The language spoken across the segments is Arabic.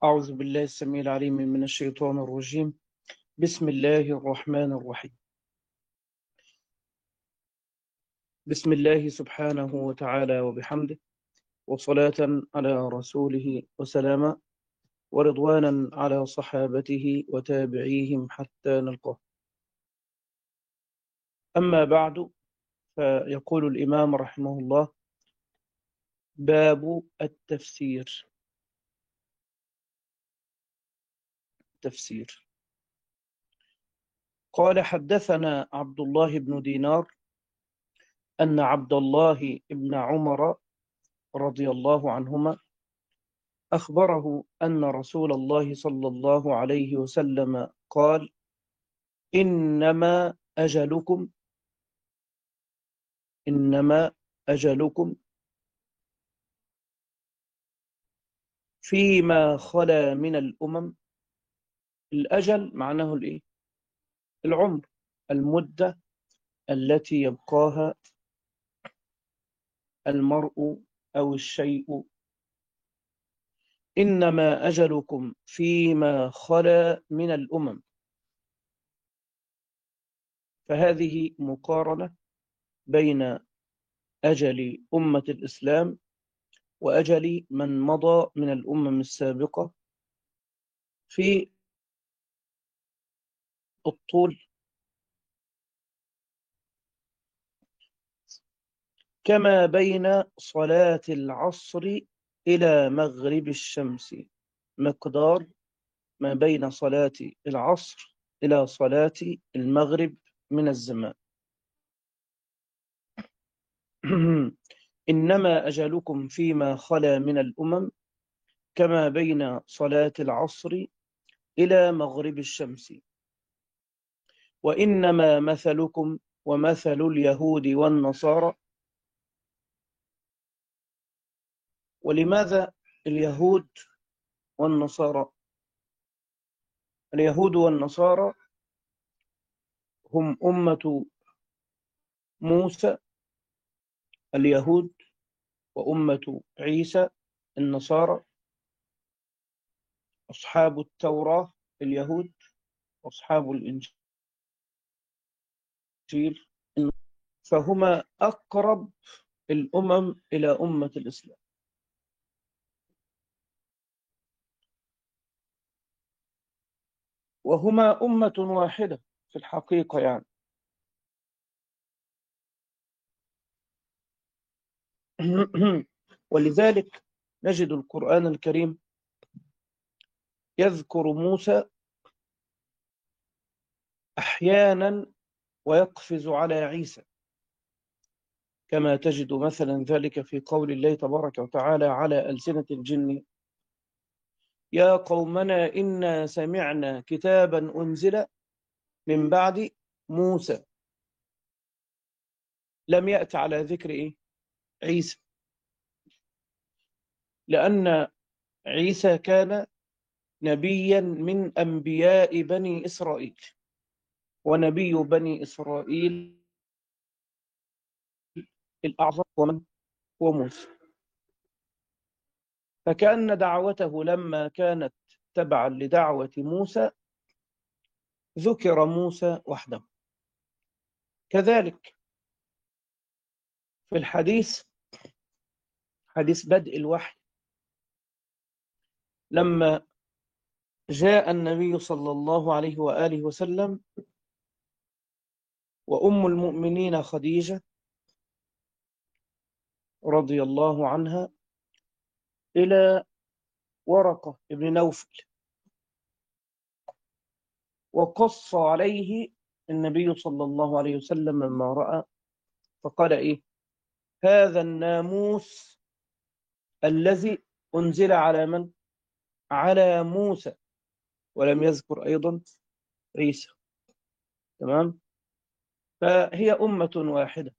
أعوذ بالله السميع العليم من الشيطان الرجيم. بسم الله الرحمن الرحيم. بسم الله سبحانه وتعالى وبحمده، وصلاة على رسوله وسلاما، ورضوانا على صحابته وتابعيهم حتى نلقاه. أما بعد، فيقول الإمام رحمه الله: باب التفسير. قال: حدثنا عبد الله بن دينار أن عبد الله بن عمر رضي الله عنهما أخبره أن رسول الله صلى الله عليه وسلم قال: إنما أجلكم إنما أجلكم فيما خلا من الأمم. الأجل معناه الإيه؟ العمر، المدة التي يبقاها المرء أو الشيء. إنما أجلكم فيما خلا من الأمم. فهذه مقارنة بين أجل أمة الإسلام وأجل من مضى من الأمم السابقة في الطول، كما بين صلاة العصر إلى مغرب الشمس، مقدار ما بين صلاة العصر إلى صلاة المغرب من الزمان. إنما أجلكم فيما خلا من الأمم كما بين صلاة العصر إلى مغرب الشمس، وإنما مثلكم ومثل اليهود والنصارى. ولماذا اليهود والنصارى؟ اليهود والنصارى هم أمة موسى اليهود، وأمة عيسى النصارى، أصحاب التوراة اليهود، أصحاب الإنجيل. فهما أقرب الأمم إلى أمة الإسلام، وهما أمة واحدة في الحقيقة يعني. ولذلك نجد القرآن الكريم يذكر موسى أحيانا ويقفز على عيسى، كما تجد مثلا ذلك في قول الله تبارك وتعالى على ألسنة الجن: يا قومنا إنا سمعنا كتابا أنزل من بعد موسى. لم يأتي على ذكر إيه؟ عيسى، لأن عيسى كان نبيا من أنبياء بني إسرائيل، ونبي بني إسرائيل الأعظم ومن هو موسى. فكأن دعوته لما كانت تبعا لدعوة موسى ذكر موسى وحده. كذلك في الحديث، حديث بدء الوحي، لما جاء النبي صلى الله عليه وآله وسلم وأم المؤمنين خديجة رضي الله عنها إلى ورقة ابن نوفل، وقص عليه النبي صلى الله عليه وسلم مما رأى، فقال إيه؟ هذا الناموس الذي أنزل على من؟ على موسى. ولم يذكر أيضا عيسى. تمام؟ فهي أمة واحدة،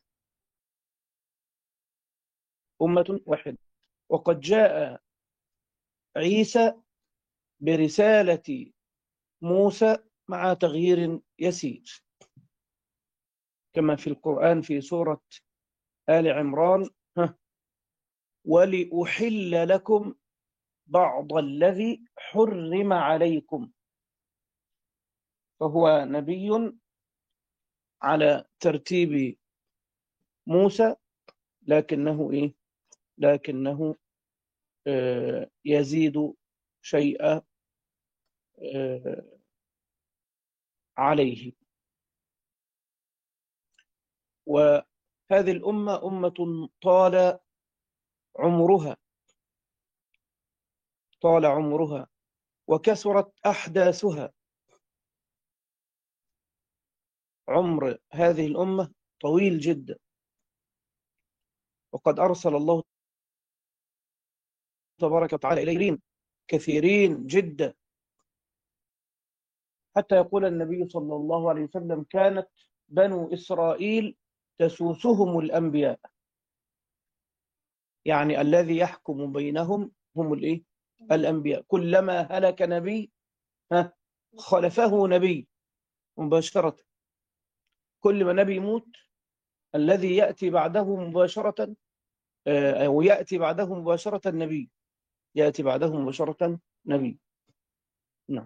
أمة واحدة. وقد جاء عيسى برسالة موسى مع تغيير يسير، كما في القرآن في سورة آل عمران: ولأحل لكم بعض الذي حرم عليكم. فهو نبي على ترتيب موسى، لكنه يزيد شيئا عليه. وهذه الأمة أمة طال عمرها وكثرت أحداثها. عمر هذه الأمة طويل جدا، وقد أرسل الله تبارك وتعالى إليه كثيرين جدا، حتى يقول النبي صلى الله عليه وسلم: كانت بنو إسرائيل تسوسهم الأنبياء. يعني الذي يحكم بينهم هم الأنبياء. كلما هلك نبي خلفه نبي مباشرة. كل ما نبي يموت الذي يأتي بعده مباشرة، أو يأتي بعده مباشرة نبي، يأتي بعده مباشرة نبي. نعم.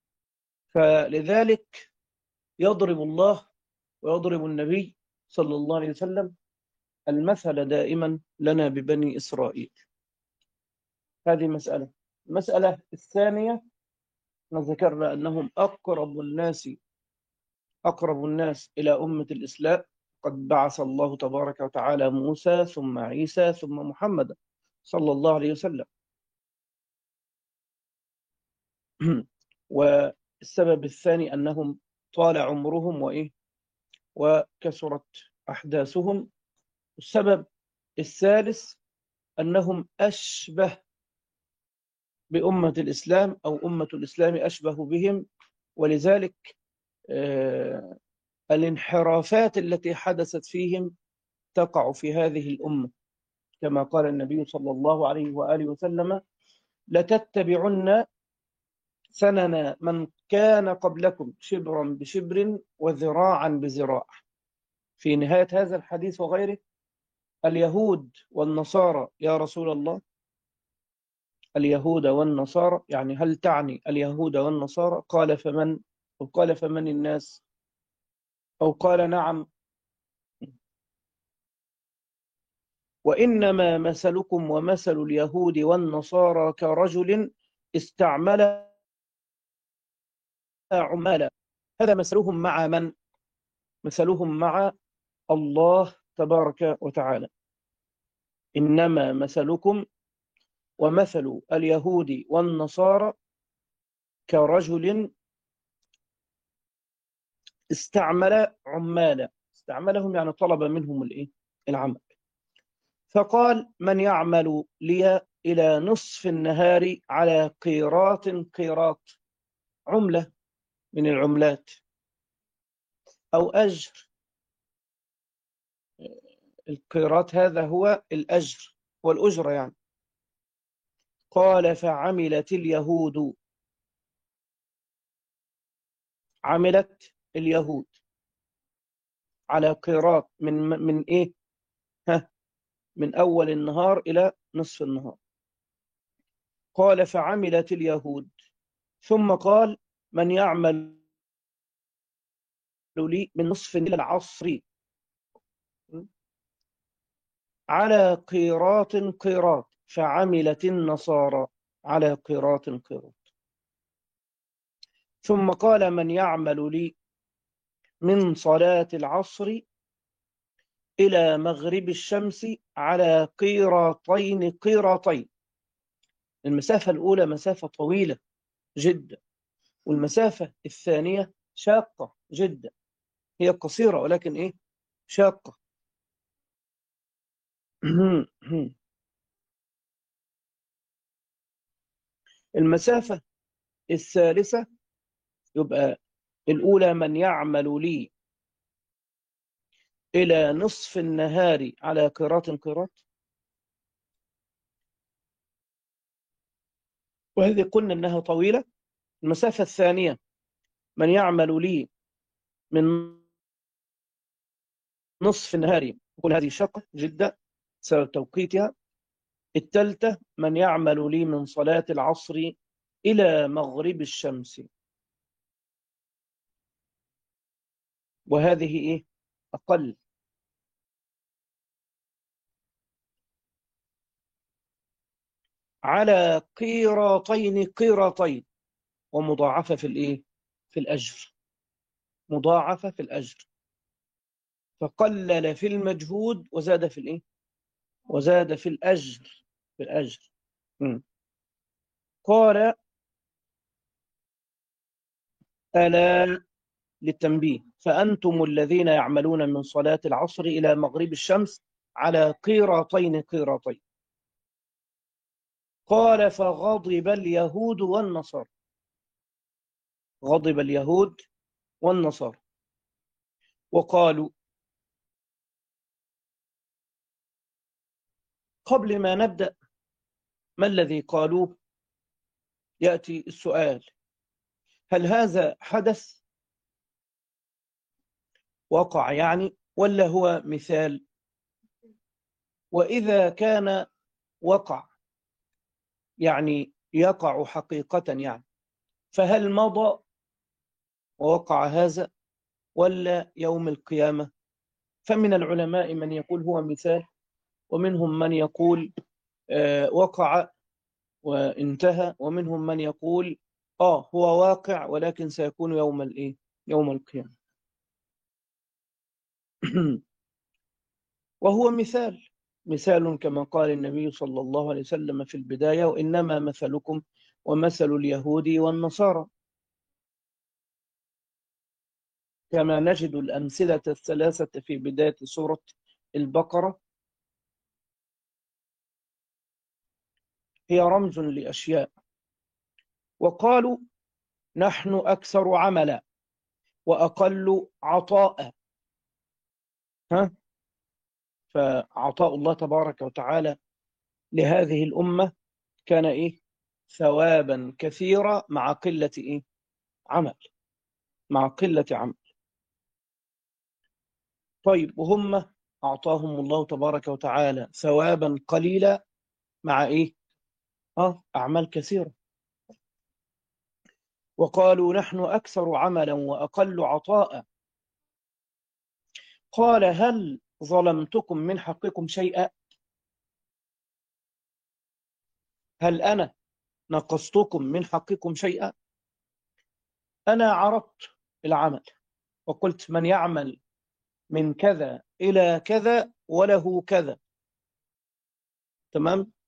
فلذلك يضرب الله ويضرب النبي صلى الله عليه وسلم المثل دائما لنا ببني إسرائيل. هذه مسألة. المسألة الثانية، ذكرنا أنهم أقرب الناس إلى أمة الإسلام. قد بعث الله تبارك وتعالى موسى ثم عيسى ثم محمد صلى الله عليه وسلم. والسبب الثاني أنهم طال عمرهم وكثرت أحداثهم. السبب الثالث أنهم أشبه بأمة الإسلام، أو أمة الإسلام أشبه بهم. ولذلك الانحرافات التي حدثت فيهم تقع في هذه الأمة، كما قال النبي صلى الله عليه وآله وسلم: لتتبعن سنن من كان قبلكم شبرا بشبر وذراعا بذراع. في نهاية هذا الحديث وغيره: اليهود والنصارى يا رسول الله، اليهود والنصارى، يعني هل تعني اليهود والنصارى؟ قال فمن؟ أو قال فمن الناس؟ أو قال نعم: وإنما مثلكم ومثل اليهود والنصارى كرجل استعمل عمالا. هذا مثلهم مع من؟ مثلهم مع الله تبارك وتعالى. إنما مثلكم ومثل اليهود والنصارى كرجل استعمل عمالا. استعملهم يعني طلب منهم العمل. فقال: من يعمل لي إلى نصف النهار على قيراط، عملة من العملات، أو أجر. القيراط هذا هو الأجر والأجرة يعني. قال: فعملت اليهود، عملت اليهود على قيراط من إيه؟ من أول النهار إلى نصف النهار. قال: فعملت اليهود. ثم قال: من يعمل لي من نصف إلى العصر على قيراط. فعملت النصارى على قيراط. ثم قال: من يعمل لي من صلاة العصر إلى مغرب الشمس على قيراطين. المسافة الأولى مسافة طويلة جدا، والمسافة الثانية شاقة جدا. هي قصيرة ولكن شاقة. المسافة الثالثة يبقى الأولى: من يعمل لي إلى نصف النهار على قيراط. وهذه قلنا أنها طويلة. المسافة الثانية: من يعمل لي من نصف النهار. يقول هذه شاقة جدا بسبب توقيتها. الثالثة من يعمل لي من صلاة العصر إلى مغرب الشمس. وهذه إيه؟ أقل. على قيراطين قيراطين، ومضاعفة في الإيه؟ في الأجر. مضاعفة في الأجر. فقلل في المجهود وزاد في الإيه؟ وزاد في الأجر. في الأجر. قال: ألا، للتنبيه، فأنتم الذين يعملون من صلاة العصر إلى مغرب الشمس على قيراطين قيراطين. قال: فغضب اليهود والنصارى. غضب اليهود والنصارى وقالوا. قبل ما نبدأ، ما الذي قالوه؟ يأتي السؤال: هل هذا حدث وقع يعني، ولا هو مثال؟ وإذا كان وقع يعني يقع حقيقة يعني، فهل مضى ووقع هذا ولا يوم القيامة؟ فمن العلماء من يقول هو مثال، ومنهم من يقول وقع وانتهى، ومنهم من يقول هو واقع ولكن سيكون يوم الايه؟ يوم القيامة. وهو مثال. مثال كما قال النبي صلى الله عليه وسلم في البداية: وإنما مثلكم ومثل اليهود والنصارى. كما نجد الأمثلة الثلاثة في بداية سورة البقرة هي رمز لأشياء. وقالوا: نحن أكثر عملا وأقل عطاء. ها؟ فعطاء الله تبارك وتعالى لهذه الأمة كان إيه؟ ثوابا كثيرا مع قلة إيه؟ عمل. مع قلة عمل. طيب، وهم أعطاهم الله تبارك وتعالى ثوابا قليلا مع إيه؟ أعمال كثيرة. وقالوا: نحن أكثر عملا وأقل عطاء. قال: هل ظلمتكم من حقكم شيئا؟ هل أنا نقصتكم من حقكم شيئا؟ أنا عرضت العمل وقلت: من يعمل من كذا إلى كذا وله كذا. تمام؟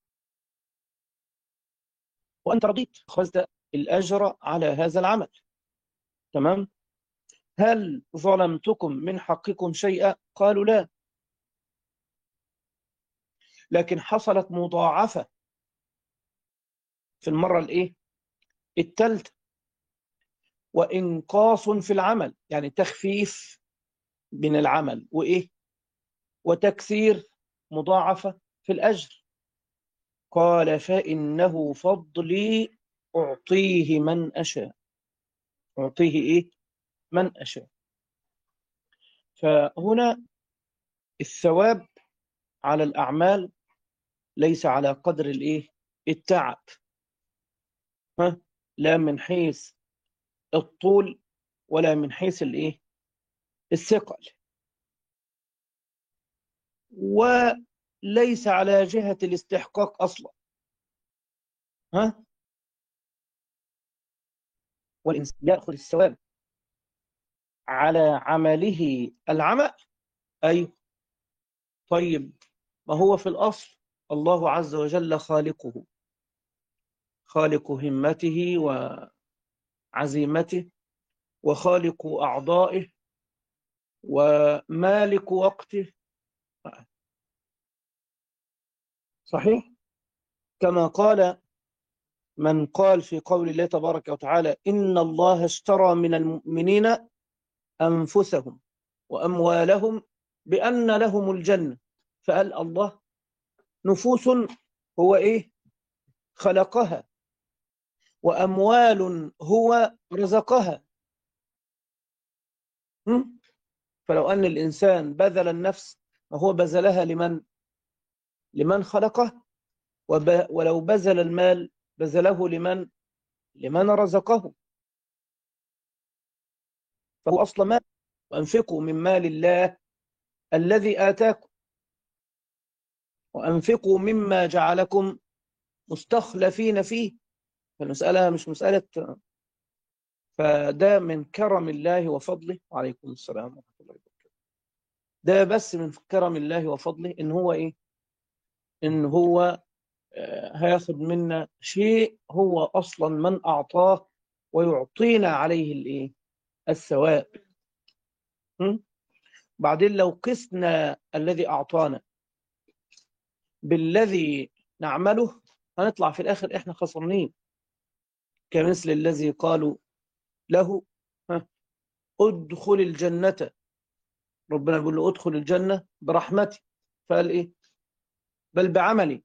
وأنت رضيت، أخذت الأجر على هذا العمل. تمام؟ هل ظلمتكم من حقكم شيئا؟ قالوا: لا، لكن حصلت مضاعفة في المرة الإيه؟ الثالثة، وإنقاص في العمل، يعني تخفيف من العمل وإيه؟ وتكثير، مضاعفة في الأجر. قال: فإنه فضلي أعطيه من أشاء. أعطيه إيه؟ من أشاء. فهنا الثواب على الأعمال ليس على قدر الإيه؟ التعب. لا من حيث الطول ولا من حيث الإيه؟ الثقل. وليس على جهة الاستحقاق أصلا. والإنسان يأخذ الثواب على عمله العمل. أي طيب، ما هو في الأصل الله عز وجل خالقه، خالق همته وعزيمته، وخالق أعضائه، ومالك وقته. صحيح؟ كما قال من قال في قول الله تبارك وتعالى: إن الله اشترى من المؤمنين أنفسهم وأموالهم بأن لهم الجنة. فقال الله: نفوس هو إيه؟ خلقها، وأموال هو رزقها. فلو أن الإنسان بذل النفس، فهو بذلها لمن؟ لمن خلقه. ولو بذل المال بذله لمن رزقه، فهو أصل مال. وأنفقوا من مال الله الذي آتاكم، وأنفقوا مما جعلكم مستخلفين فيه. فالمسألة مش مسألة. فده من كرم الله وفضله. وعليكم السلام ورحمة الله وبركاته. ده بس من كرم الله وفضله إن هو إيه؟ إن هو هياخد منا شيء هو أصلا من أعطاه، ويعطينا عليه الإيه؟ الثواب. بعدين لو قسنا الذي أعطانا بالذي نعمله هنطلع في الآخر إحنا خسرانين، كمثل الذي قالوا له ادخل الجنة. ربنا بيقول له ادخل الجنة برحمتي، فقال إيه؟ بل بعملي.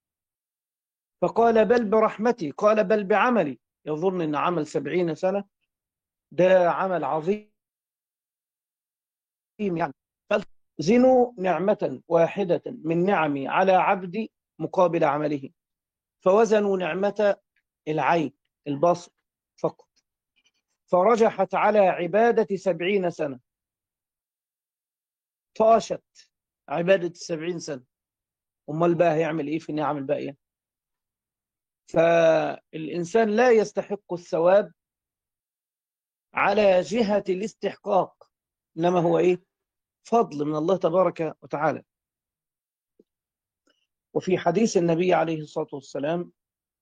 فقال بل برحمتي، قال بل بعملي. يظن أن عمل 70 سنة ده عمل عظيم يعني. زنوا نعمة واحدة من نعمي على عبدي مقابل عمله، فوزنوا نعمة العين البصر فقط، فرجحت على عبادة 70 سنة، طاشت عبادة 70 سنة. أمال بقى هيعمل إيه في النعم الباقية؟ فالإنسان لا يستحق الثواب على جهة الاستحقاق، إنما هو إيه؟ فضل من الله تبارك وتعالى. وفي حديث النبي عليه الصلاة والسلام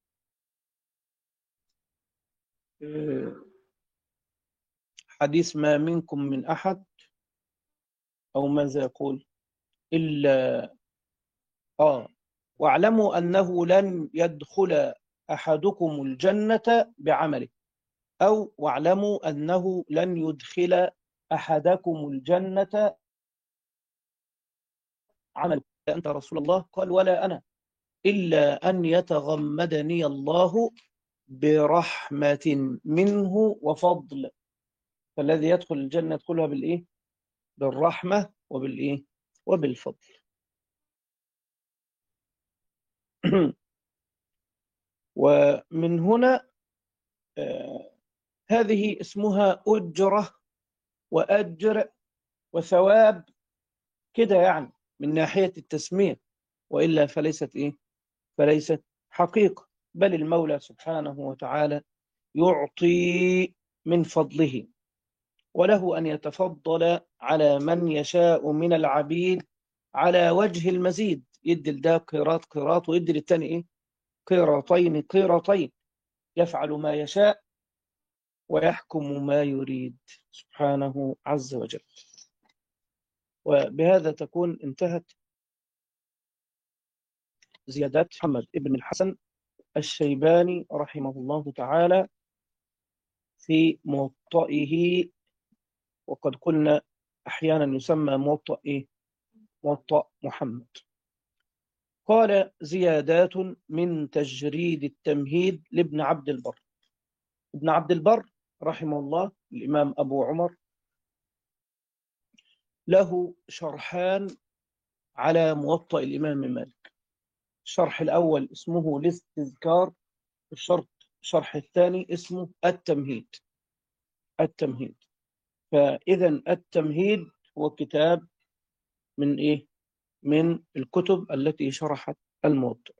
حديث ما منكم من أحد، أو ماذا يقول إلا واعلموا أنه لن يدخل أحدكم الجنة بعمله، أو واعلموا أنه لن يدخل أحدكم الجنة عمله. أنت رسول الله؟ قال ولا أنا، إلا أن يتغمدني الله برحمة منه وفضل. فالذي يدخل الجنة يدخلها بالإيه؟ بالرحمة وبالإيه؟ وبالفضل. ومن هنا هذه اسمها أجرة وأجر وثواب كده يعني، من ناحية التسمية، وإلا فليست إيه؟ فليست حقيقة. بل المولى سبحانه وتعالى يعطي من فضله، وله أن يتفضل على من يشاء من العبيد على وجه المزيد. يدي لده قيراط قيراط، ويدي للتاني إيه؟ قيراطين قيراطين. يفعل ما يشاء ويحكم ما يريد سبحانه عز وجل. وبهذا تكون انتهت زيادات محمد ابن الحسن الشيباني رحمه الله تعالى في موطئه. وقد قلنا أحيانا يسمى موطئ إيه؟ موطئ محمد. قال زيادات من تجريد التمهيد لابن عبد البر. ابن عبد البر رحمه الله الإمام أبو عمر له شرحان على موطئ الإمام مالك. الشرح الأول اسمه الاستذكار، الشرح الثاني اسمه التمهيد. التمهيد. فإذا التمهيد هو كتاب من إيه؟ من الكتب التي شرحت الموطئ.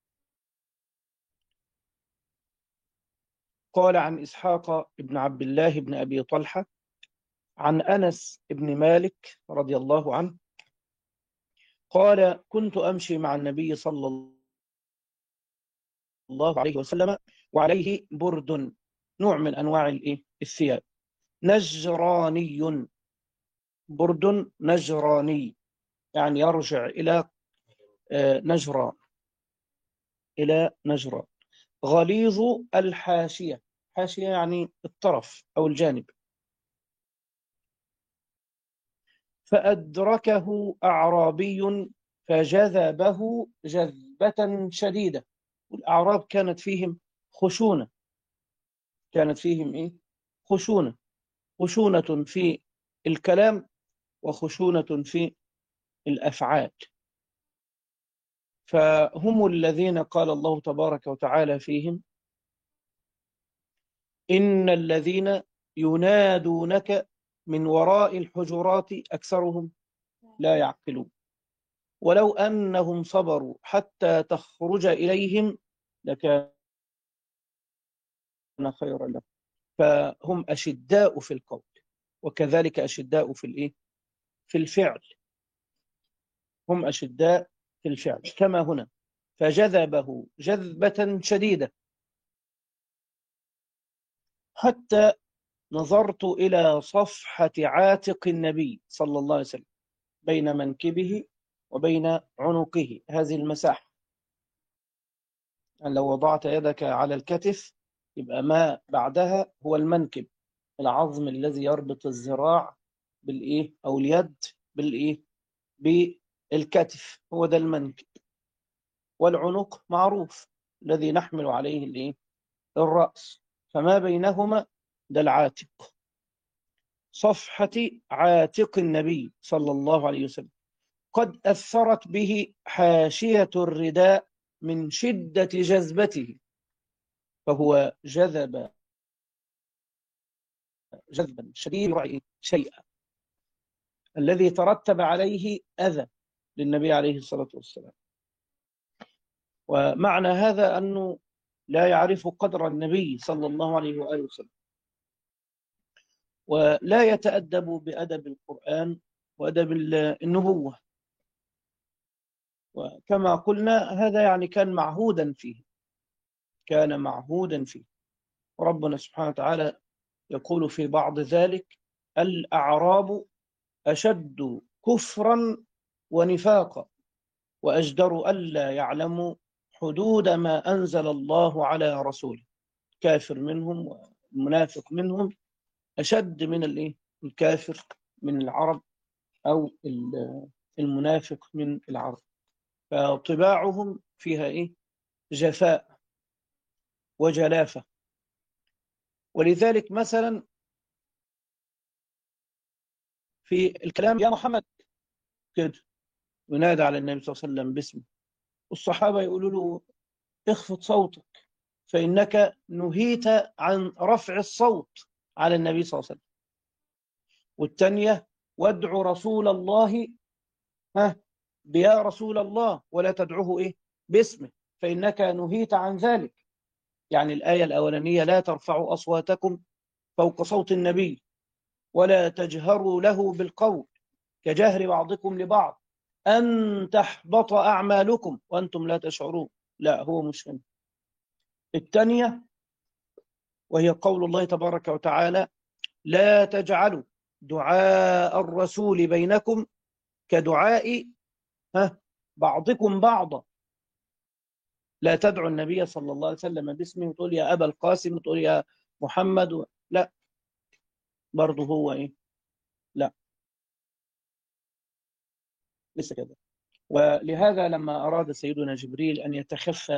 قال عن إسحاق بن عبد الله بن أبي طلحة عن أنس بن مالك رضي الله عنه قال كنت أمشي مع النبي صلى الله عليه وسلم وعليه برد، نوع من أنواع الثياب، نجراني. برد نجراني يعني يرجع إلى نجران، إلى نجران. غليظ الحاشية، حاشية يعني الطرف أو الجانب. فأدركه أعرابي فجذبه جذبة شديدة. والأعراب كانت فيهم خشونة، كانت فيهم إيه؟ خشونة. خشونة في الكلام وخشونة في الأفعال. فهم الذين قال الله تبارك وتعالى فيهم: إن الذين ينادونك من وراء الحجرات أكثرهم لا يعقلون ولو أنهم صبروا حتى تخرج إليهم لكان خيرا لهم. فهم أشداء في القول وكذلك أشداء في الإيه؟ في الفعل. هم أشداء في الفعل كما هنا، فجذبه جذبة شديدة حتى نظرت إلى صفحة عاتق النبي صلى الله عليه وسلم بين منكبه وبين عنقه، هذه المساحة. يعني لو وضعت يدك على الكتف يبقى ما بعدها هو المنكب، العظم الذي يربط الذراع بالإيه أو اليد بالإيه بالكتف، هو ده المنكب. والعنق معروف الذي نحمل عليه الإيه الرأس، فما بينهما ده العاتق. صفحة عاتق النبي صلى الله عليه وسلم قد أثرت به حاشية الرداء من شدة جذبته، فهو جذب جذبا شديدا شيئا الذي ترتب عليه أذى للنبي عليه الصلاة والسلام. ومعنى هذا أنه لا يعرف قدر النبي صلى الله عليه وآله وسلم، ولا يتأدب بأدب القرآن وأدب النبوة. وكما قلنا هذا يعني كان معهودا فيه، كان معهودا فيه. وربنا سبحانه وتعالى يقول في بعض ذلك: الأعراب أشد كفرا ونفاقا وأجدر ألا يعلموا حدود ما أنزل الله على رسوله. كافر منهم والمنافق منهم أشد من الكافر من العرب أو المنافق من العرب. فطباعهم فيها جفاء وجلافة. ولذلك مثلا في الكلام يا محمد كده ينادى على النبي صلى الله عليه وسلم باسمه، والصحابة يقولوا له اخفض صوتك فإنك نهيت عن رفع الصوت على النبي صلى الله عليه وسلم. والثانية وادع رسول الله بيا رسول الله ولا تدعوه باسمه فإنك نهيت عن ذلك. يعني الآية الأولانية لا ترفعوا أصواتكم فوق صوت النبي ولا تجهروا له بالقول كجهر بعضكم لبعض أن تحبط أعمالكم وأنتم لا تشعرون. لا، هو مش هنا. الثانية وهي قول الله تبارك وتعالى: لا تجعلوا دعاء الرسول بينكم كدعاء بعضكم بعضا. لا تدعو النبي صلى الله عليه وسلم باسمه وتقول يا أبا القاسم وتقول يا محمد لا، برضه هو لا، لسه كده. ولهذا لما أراد سيدنا جبريل أن يتخفى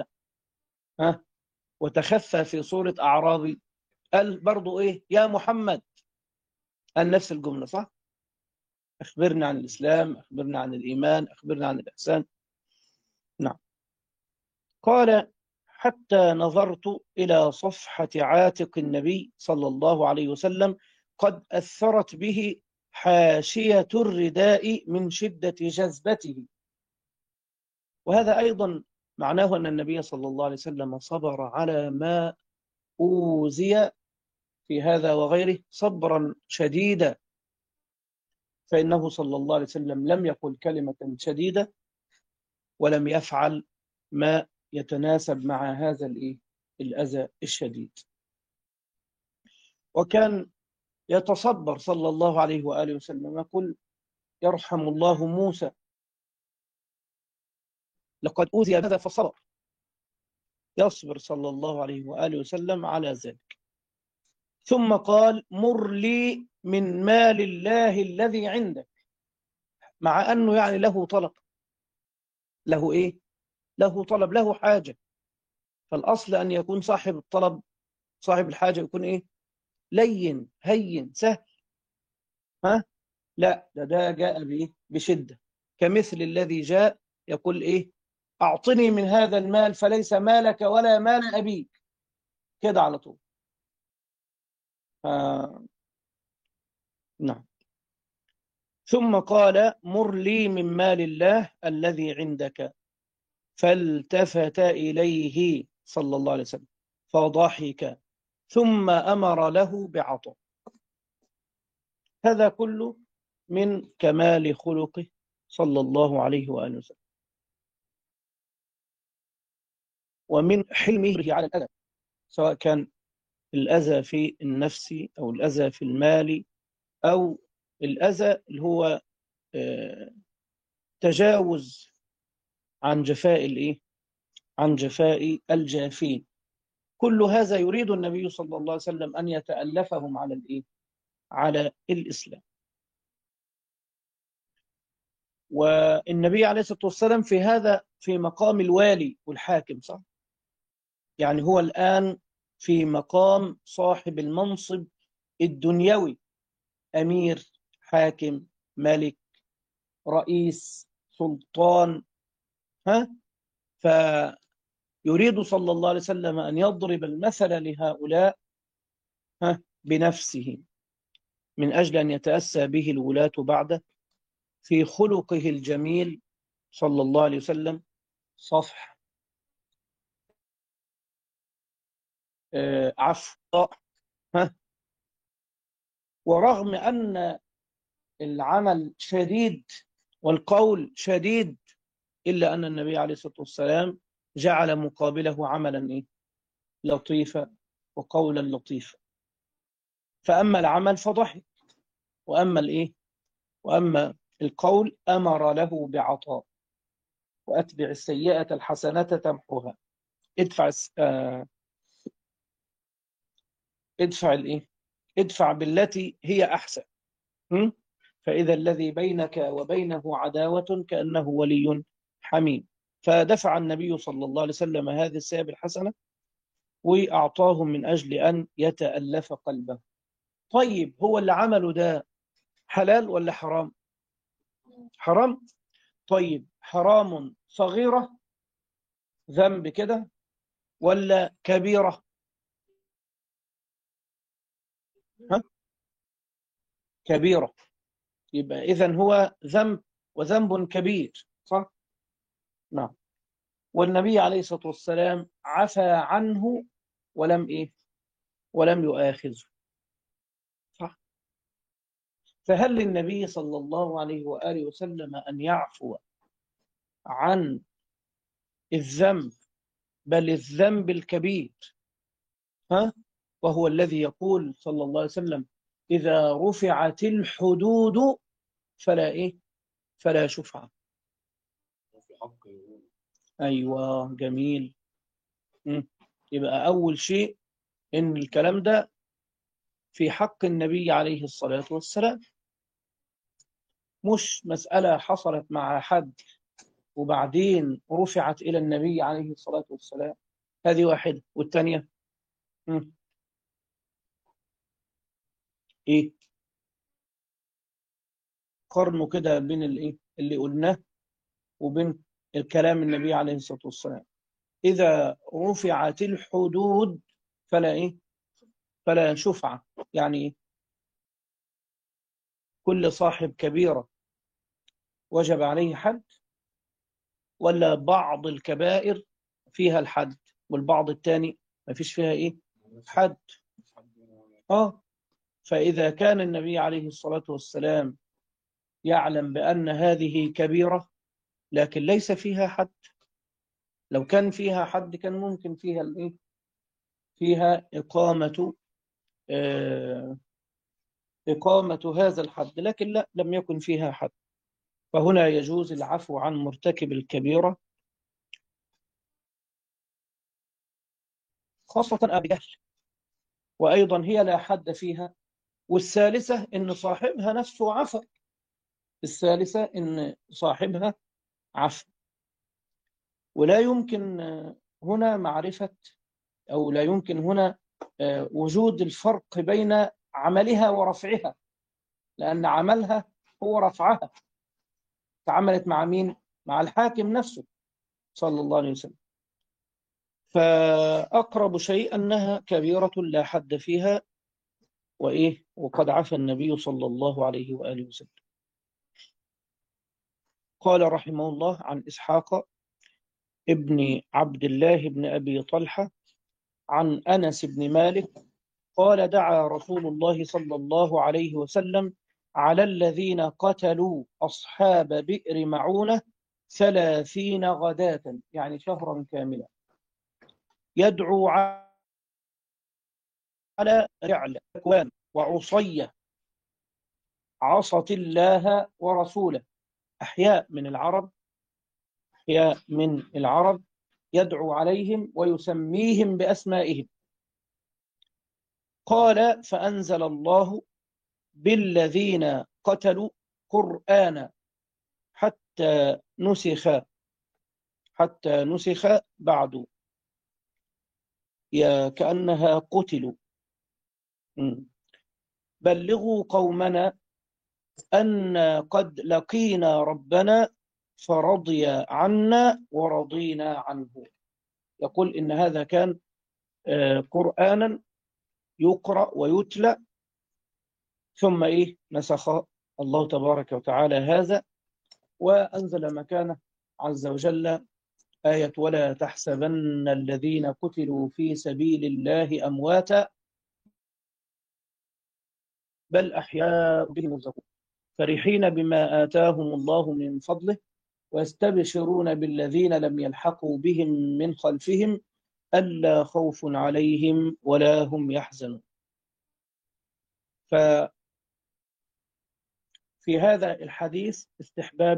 وتخفى في صورة أعرابي قال برضه يا محمد، قال نفس الجملة صح؟ أخبرنا عن الإسلام، أخبرنا عن الإيمان، أخبرنا عن الإحسان. نعم. قال: حتى نظرت إلى صفحة عاتق النبي صلى الله عليه وسلم قد أثرت به حاشية الرداء من شدة جذبته. وهذا أيضا معناه أن النبي صلى الله عليه وسلم صبر على ما أوذي في هذا وغيره صبرا شديدا، فإنه صلى الله عليه وسلم لم يقل كلمة شديدة ولم يفعل ما يتناسب مع هذا الأذى الشديد. وكان يتصبر صلى الله عليه وآله وسلم، يقول: يرحم الله موسى لقد أوذي هذا فصبر. يصبر صلى الله عليه وآله وسلم على ذلك. ثم قال: مر لي من مال الله الذي عندك، مع أنه يعني له طلب، له له طلب، له حاجة. فالأصل أن يكون صاحب الطلب صاحب الحاجة يكون لين هين سهل. لا، ده جاء بشدة، كمثل الذي جاء يقول أعطني من هذا المال فليس مالك ولا مال أبيك، كده على طول. ف... نعم. ثم قال مر لي من مال الله الذي عندك، فالتفت إليه صلى الله عليه وسلم فضحك ثم أمر له بعطاء. هذا كله من كمال خلقه صلى الله عليه وآله وسلم، ومن حلمه على الأذى، سواء كان الأذى في النفس أو الأذى في المال أو الأذى اللي هو تجاوز عن جفاء الإيه؟ عن جفاء الجافين. كل هذا يريد النبي صلى الله عليه وسلم أن يتألفهم على الإيه؟ على الإسلام. والنبي عليه الصلاة والسلام في هذا في مقام الوالي والحاكم، صح؟ يعني هو الآن في مقام صاحب المنصب الدنيوي، أمير، حاكم، ملك، رئيس، سلطان. ها؟ فيريد صلى الله عليه وسلم أن يضرب المثل لهؤلاء بنفسه، من أجل أن يتأسى به الولاة بعده في خلقه الجميل صلى الله عليه وسلم، صفح، عفو. ورغم أن العمل شديد والقول شديد، إلا أن النبي عليه الصلاة والسلام جعل مقابله عملا إيه؟ لطيفا وقولا لطيفا. فأما العمل فضحك، وأما الإيه؟ وأما القول أمر له بعطاء، وأتبع السيئة الحسنة تمحوها. ادفع ادفع الإيه؟ ادفع بالتي هي أحسن. فإذا الذي بينك وبينه عداوة كأنه ولي حميم. فدفع النبي صلى الله عليه وسلم هذه السيئة الحسنة وأعطاهم من أجل أن يتألف قلبه. طيب هو اللي عمله ده حلال ولا حرام؟ حرام. طيب حرام صغيرة، ذنب كده، ولا كبيرة؟ ها؟ كبيرة. يبقى إذن هو ذنب، وذنب كبير، صح؟ نعم. والنبي عليه الصلاة والسلام عفى عنه ولم إيه؟ ولم يؤاخذه، صح؟ فهل للنبي صلى الله عليه وآله وسلم أن يعفو عن الذنب، بل الذنب الكبير؟ ها؟ وهو الذي يقول صلى الله عليه وسلم إذا رفعت الحدود فلا إيه؟ فلا شفعة. أيوة، جميل. يبقى أول شيء إن الكلام ده في حق النبي عليه الصلاة والسلام، مش مسألة حصلت مع حد وبعدين رفعت إلى النبي عليه الصلاة والسلام. هذه واحدة. والثانية إيه؟ قارنوا كده بين الإيه اللي قلناه وبين الكلام النبي عليه الصلاة والسلام. إذا رفعت الحدود فلا إيه؟ فلا شفعة. يعني إيه؟ كل صاحب كبيرة وجب عليه حد، ولا بعض الكبائر فيها الحد والبعض الثاني ما فيش فيها إيه؟ حد. فإذا كان النبي عليه الصلاة والسلام يعلم بأن هذه كبيرة لكن ليس فيها حد، لو كان فيها حد كان ممكن فيها الإيه؟ فيها إقامة هذا الحد، لكن لا، لم يكن فيها حد. فهنا يجوز العفو عن مرتكب الكبيرة، خاصة أبي جهل، وأيضا هي لا حد فيها. والثالثة إن صاحبها نفسه عفى. الثالثة إن صاحبها عفى. ولا يمكن هنا معرفة، أو لا يمكن هنا وجود الفرق بين عملها ورفعها، لأن عملها هو رفعها. تعاملت مع مين؟ مع الحاكم نفسه. صلى الله عليه وسلم. فأقرب شيء أنها كبيرة لا حد فيها، وقد عفى النبي صلى الله عليه وآله وسلم. قال رحمه الله عن إسحاق ابن عبد الله بن أبي طلحة عن أنس بن مالك قال دعا رسول الله صلى الله عليه وسلم على الذين قتلوا أصحاب بئر معونة 30 غداة، يعني شهرا كاملا، يدعو على رعل أكوان وعصية عصت الله ورسوله، أحياء من العرب يدعو عليهم ويسميهم بأسمائهم. قال فأنزل الله بالذين قتلوا قرآنا حتى نسخ بعد، كأنها قتلوا. بلغوا قومنا أن قد لقينا ربنا فرضي عنا ورضينا عنه. يقول إن هذا كان قرآنا يقرأ ويتلى، ثم نسخ الله تبارك وتعالى هذا وأنزل مكانه عز وجل آية ولا تحسبن الذين قتلوا في سبيل الله أمواتا بل أحياء بهم يرزقون فرحين بما آتاهم الله من فضله ويستبشرون بالذين لم يلحقوا بهم من خلفهم ألا خوف عليهم ولا هم يحزنون. ففي هذا الحديث استحباب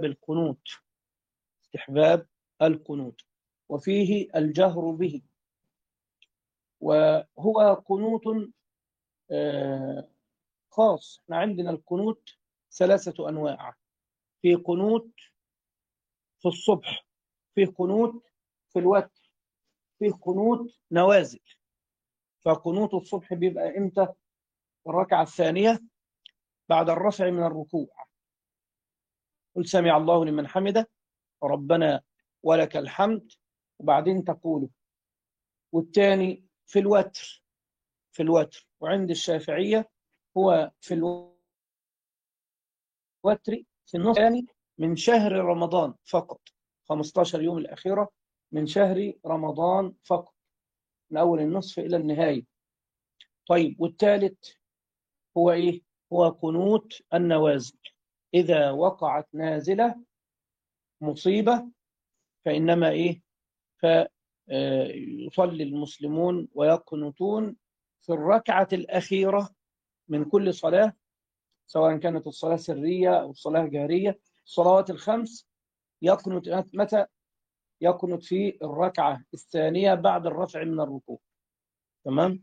القنوت، وفيه الجهر به، وهو قنوت خاص. احنا عندنا القنوت 3 أنواع: في قنوت في الصبح، في قنوت في الوتر، في قنوت نوازل. فقنوت الصبح بيبقى امتى؟ الركعة الثانية بعد الرفع من الركوع، قل سمع الله لمن حمده ربنا ولك الحمد، وبعدين تقوله. والثاني في الوتر، وعند الشافعية هو في الوتر في النصف الثاني من شهر رمضان فقط، 15 يوم الأخيرة من شهر رمضان فقط، من أول النصف إلى النهاية. طيب، والثالث هو هو قنوت النوازل. إذا وقعت نازلة مصيبة فإنما فيصلي المسلمون ويقنطون في الركعة الأخيرة من كل صلاة، سواء كانت الصلاة سرية أو الصلاة جهرية. الصلوات ال5 يقنط متى؟ يقنط في الركعة الثانية بعد الرفع من الركوع. تمام.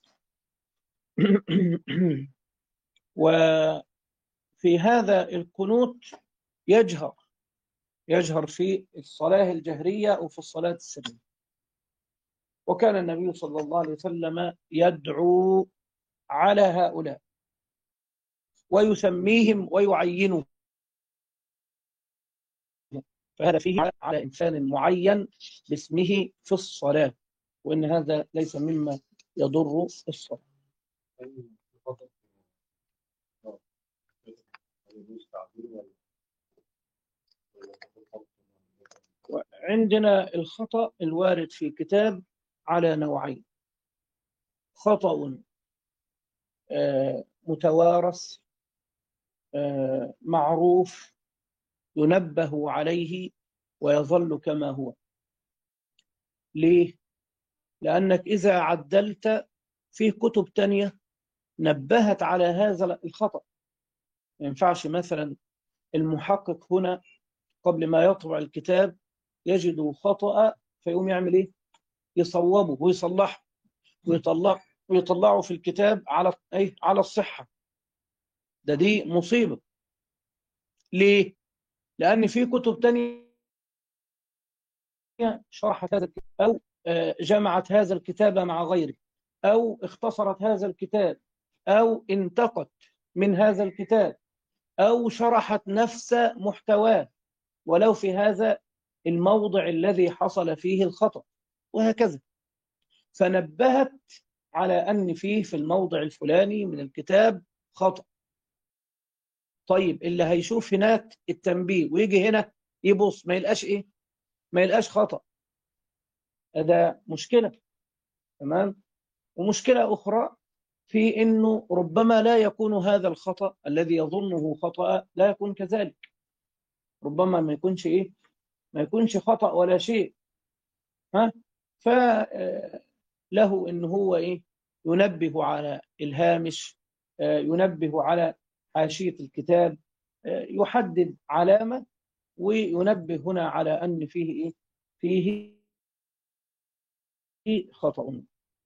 وفي هذا القنوت يجهر في الصلاة الجهرية أو في الصلاة السرية. وكان النبي صلى الله عليه وسلم يدعو على هؤلاء ويسميهم ويعينهم، فهذا فيه على إنسان معين باسمه في الصلاة، وإن هذا ليس مما يضر الصلاة. وعندنا الخطأ الوارد في كتاب على نوعين: خطأ متوارث معروف ينبه عليه ويظل كما هو. ليه؟ لأنك إذا عدلت في كتب تانية نبهت على هذا الخطأ. ما ينفعش مثلا المحقق هنا قبل ما يطبع الكتاب يجد خطأ فيقوم يعمل يصوبه ويصلحه ويطلعه في الكتاب على الصحة. دي مصيبة. ليه؟ لأن في كتب تانية شرحت هذا الكتاب، أو جمعت هذا الكتاب مع غيره، أو اختصرت هذا الكتاب، أو انتقت من هذا الكتاب، أو شرحت نفس محتواه ولو في هذا الموضع الذي حصل فيه الخطأ، وهكذا. فنبهت على أن فيه في الموضع الفلاني من الكتاب خطأ. طيب اللي هيشوف هناك التنبيه ويجي هنا يبص ما يلقاش إيه؟ ما يلقاش خطأ، ده مشكلة. تمام. ومشكلة أخرى في أنه ربما لا يكون هذا الخطأ الذي يظنه خطأ لا يكون كذلك. ربما ما يكونش إيه؟ ما يكونش خطأ ولا شيء. ها؟ فله إن هو إيه؟ ينبه على الهامش، ينبه على حاشية الكتاب، يحدد علامة وينبه هنا على أن فيه إيه؟ فيه خطأ.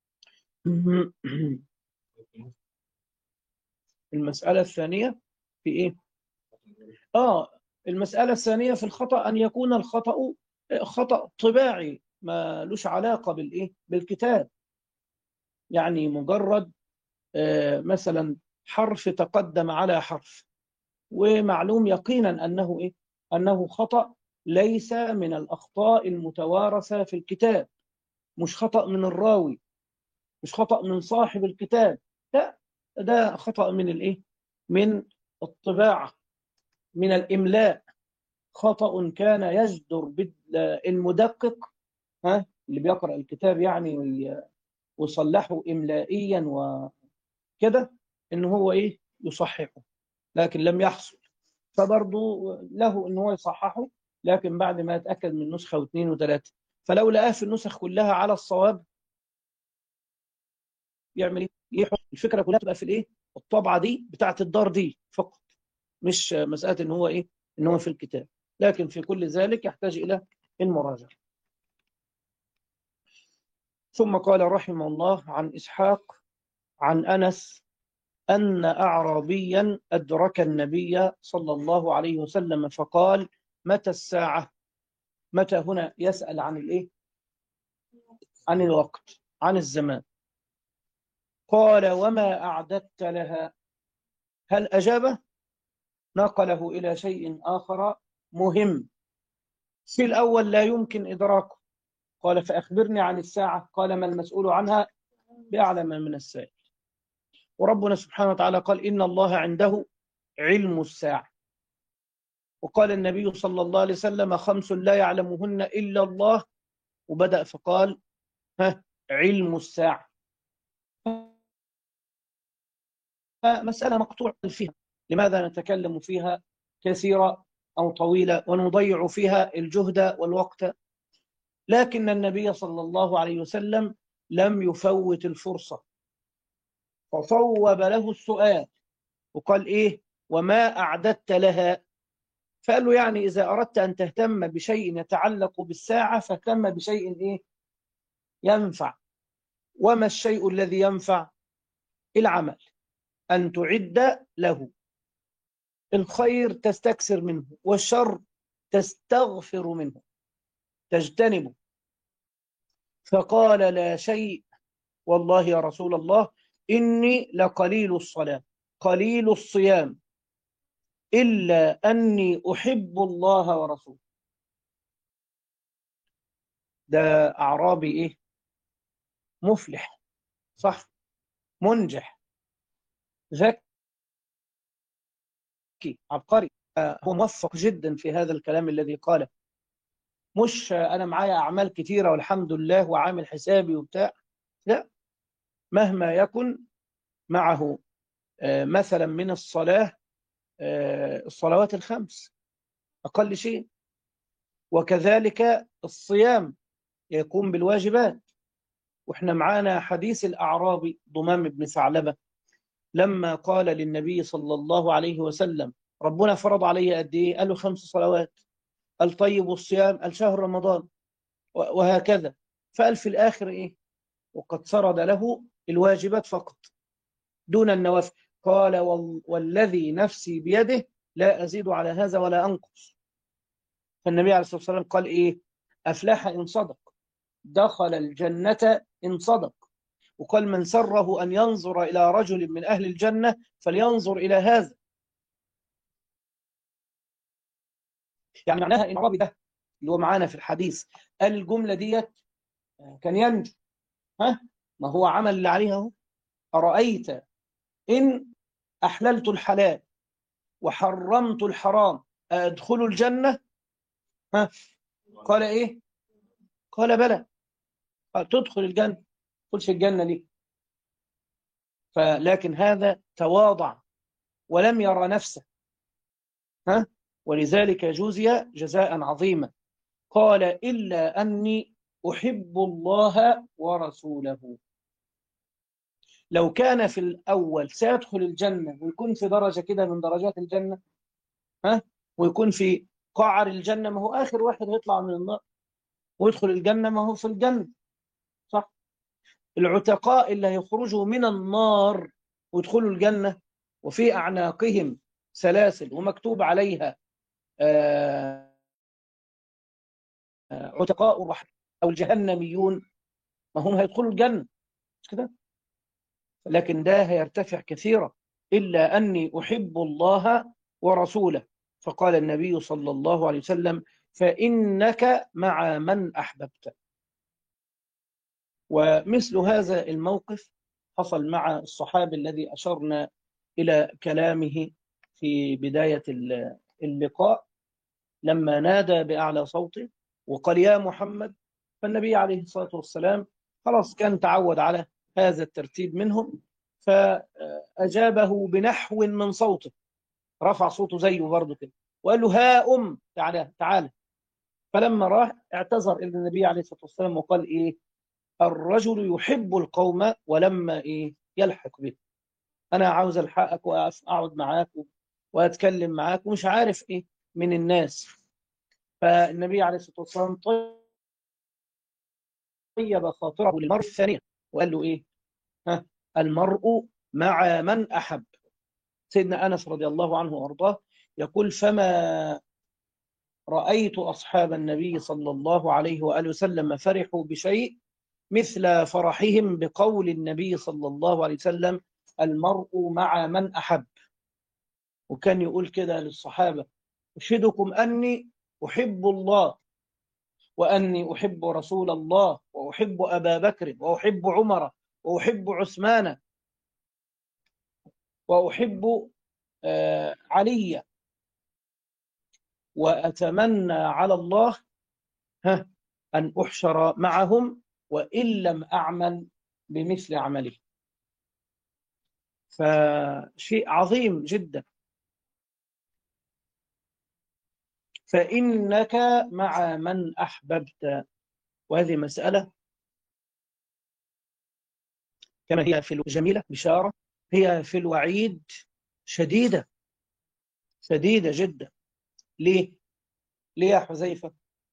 المسألة الثانية في إيه؟ المسألة الثانية في الخطأ أن يكون الخطأ خطأ طباعي ما لوش علاقة بالإيه؟ بالكتاب. يعني مجرد مثلا حرف تقدم على حرف، ومعلوم يقينا أنه إيه؟ أنه خطأ ليس من الأخطاء المتوارثة في الكتاب، مش خطأ من الراوي، مش خطأ من صاحب الكتاب، لا، ده خطأ من الإيه؟ من الطباعة، من الإملاء. خطأ كان يجدر بالمدقق، ها، اللي بيقرأ الكتاب يعني ويصلحه إملائيا وكده، إن هو إيه؟ يصححه، لكن لم يحصل. فبرضه له إن هو يصححه، لكن بعد ما يتأكد من نسخة واثنين وثلاثة. فلو لقاه في النسخ كلها على الصواب يعمل إيه؟ يحط الفكرة كلها تبقى في الإيه؟ الطبعة دي بتاعت الدار دي فقط، مش مسألة إن هو إيه؟ إن هو في الكتاب، لكن في كل ذلك يحتاج إلى المراجعة. ثم قال رحمه الله عن إسحاق عن أنس أن أعرابيا أدرك النبي صلى الله عليه وسلم فقال: متى الساعة؟ متى هنا يسأل عن الإيه؟ عن الوقت، عن الزمان. قال: وما أعددت لها؟ هل أجابه؟ نقله إلى شيء آخر مهم في الأول لا يمكن إدراكه. قال: فأخبرني عن الساعة. قال: ما المسؤول عنها بأعلم من السائل. وربنا سبحانه وتعالى قال: إن الله عنده علم الساعة. وقال النبي صلى الله عليه وسلم: خمس لا يعلمهن إلا الله. وبدأ فقال: علم الساعة. مسألة مقطوع فيها، لماذا نتكلم فيها كثيرة أو طويلة ونضيع فيها الجهد والوقت؟ لكن النبي صلى الله عليه وسلم لم يفوت الفرصة، فصوب له السؤال وقال: إيه؟ وما أعددت لها؟ فقال له: يعني إذا أردت أن تهتم بشيء يتعلق بالساعة فاهتم بشيء إيه؟ ينفع. وما الشيء الذي ينفع؟ العمل، أن تعد له. الخير تستكثر منه، والشر تستغفر منه، تجتنبه. فقال: لا شيء والله يا رسول الله، إني لقليل الصلاة قليل الصيام، إلا أني أحب الله ورسوله. ده أعرابي إيه؟ مفلح، صح، منجح، ذكي، عبقري. هو موفق جدا في هذا الكلام الذي قاله. مش أنا معايا أعمال كثيرة والحمد لله وعامل حسابي وبتاع، لا، مهما يكن معه مثلا من الصلاة، الصلوات الخمس أقل شيء، وكذلك الصيام يقوم بالواجبات. وإحنا معانا حديث الأعرابي ضمام بن ثعلبة لما قال للنبي صلى الله عليه وسلم: ربنا فرض علي قد إيه؟ قال له: 5 صلوات. قال: طيب والصيام؟ قال: شهر رمضان. وهكذا. فقال في الآخر إيه؟ وقد سرد له الواجبات فقط دون النوافل. قال: والذي نفسي بيده لا أزيد على هذا ولا أنقص. فالنبي عليه الصلاة والسلام قال: إيه؟ أفلح إن صدق، دخل الجنة إن صدق. وقال: من سره أن ينظر إلى رجل من أهل الجنة فلينظر إلى هذا. يعني معناها إن الأعرابي ده اللي هو معانا في الحديث قال الجملة ديت كان ينجو. ما هو عمل اللي عليها اهو. أرأيت إن أحللت الحلال وحرمت الحرام أدخل الجنة؟ قال إيه؟ قال بلى. قال تدخل الجنة. تدخلش الجنة ليه؟ لكن هذا تواضع ولم يرى نفسه. ولذلك جزي جزاء عظيما. قال إلا أني أحب الله ورسوله. لو كان في الأول سيدخل الجنة ويكون في درجة كده من درجات الجنة، ويكون في قعر الجنة، ما هو آخر واحد هيطلع من النار ويدخل الجنة، ما هو في الجنة، صح؟ العتقاء اللي هيخرجوا من النار ويدخلوا الجنة وفي أعناقهم سلاسل ومكتوب عليها عتقاء الرحمن أو الجهنميون، ما هم هيدخلوا الجنة، مش كده؟ لكن ده هيرتفع كثيرا. إلا أني أحب الله ورسوله. فقال النبي صلى الله عليه وسلم فإنك مع من أحببت. ومثل هذا الموقف حصل مع الصحابي الذي أشرنا إلى كلامه في بداية اللقاء، لما نادى بأعلى صوته وقال يا محمد، فالنبي عليه الصلاة والسلام خلاص كان تعود على هذا الترتيب منهم، فأجابه بنحو من صوته، رفع صوته زيه برضه كده وقال له ها تعالى تعالى. فلما راح اعتذر إلى النبي عليه الصلاة والسلام وقال إيه؟ الرجل يحب القوم ولما إيه يلحق به. أنا عاوز ألحقك وأقعد معاك وأتكلم معاك ومش عارف إيه من الناس. فالنبي عليه الصلاة والسلام طيب خاطره للمرة الثانية وقال له إيه؟ المرء مع من أحب. سيدنا أنس رضي الله عنه وأرضاه يقول فما رأيت أصحاب النبي صلى الله عليه وآله وسلم فرحوا بشيء مثل فرحهم بقول النبي صلى الله عليه وسلم المرء مع من أحب. وكان يقول كده للصحابة أشهدكم أني أحب الله وأني أحب رسول الله وأحب أبا بكر وأحب عمر وأحب عثمان وأحب علي، وأتمنى على الله أن أحشر معهم وإن لم أعمل بمثل عمله. فشيء عظيم جدا. فإنك مع من أحببت. وهذه مسألة كما هي في الجميلة بشارة، هي في الوعيد شديدة شديدة جدا. ليه؟ ليه يا حذيفة؟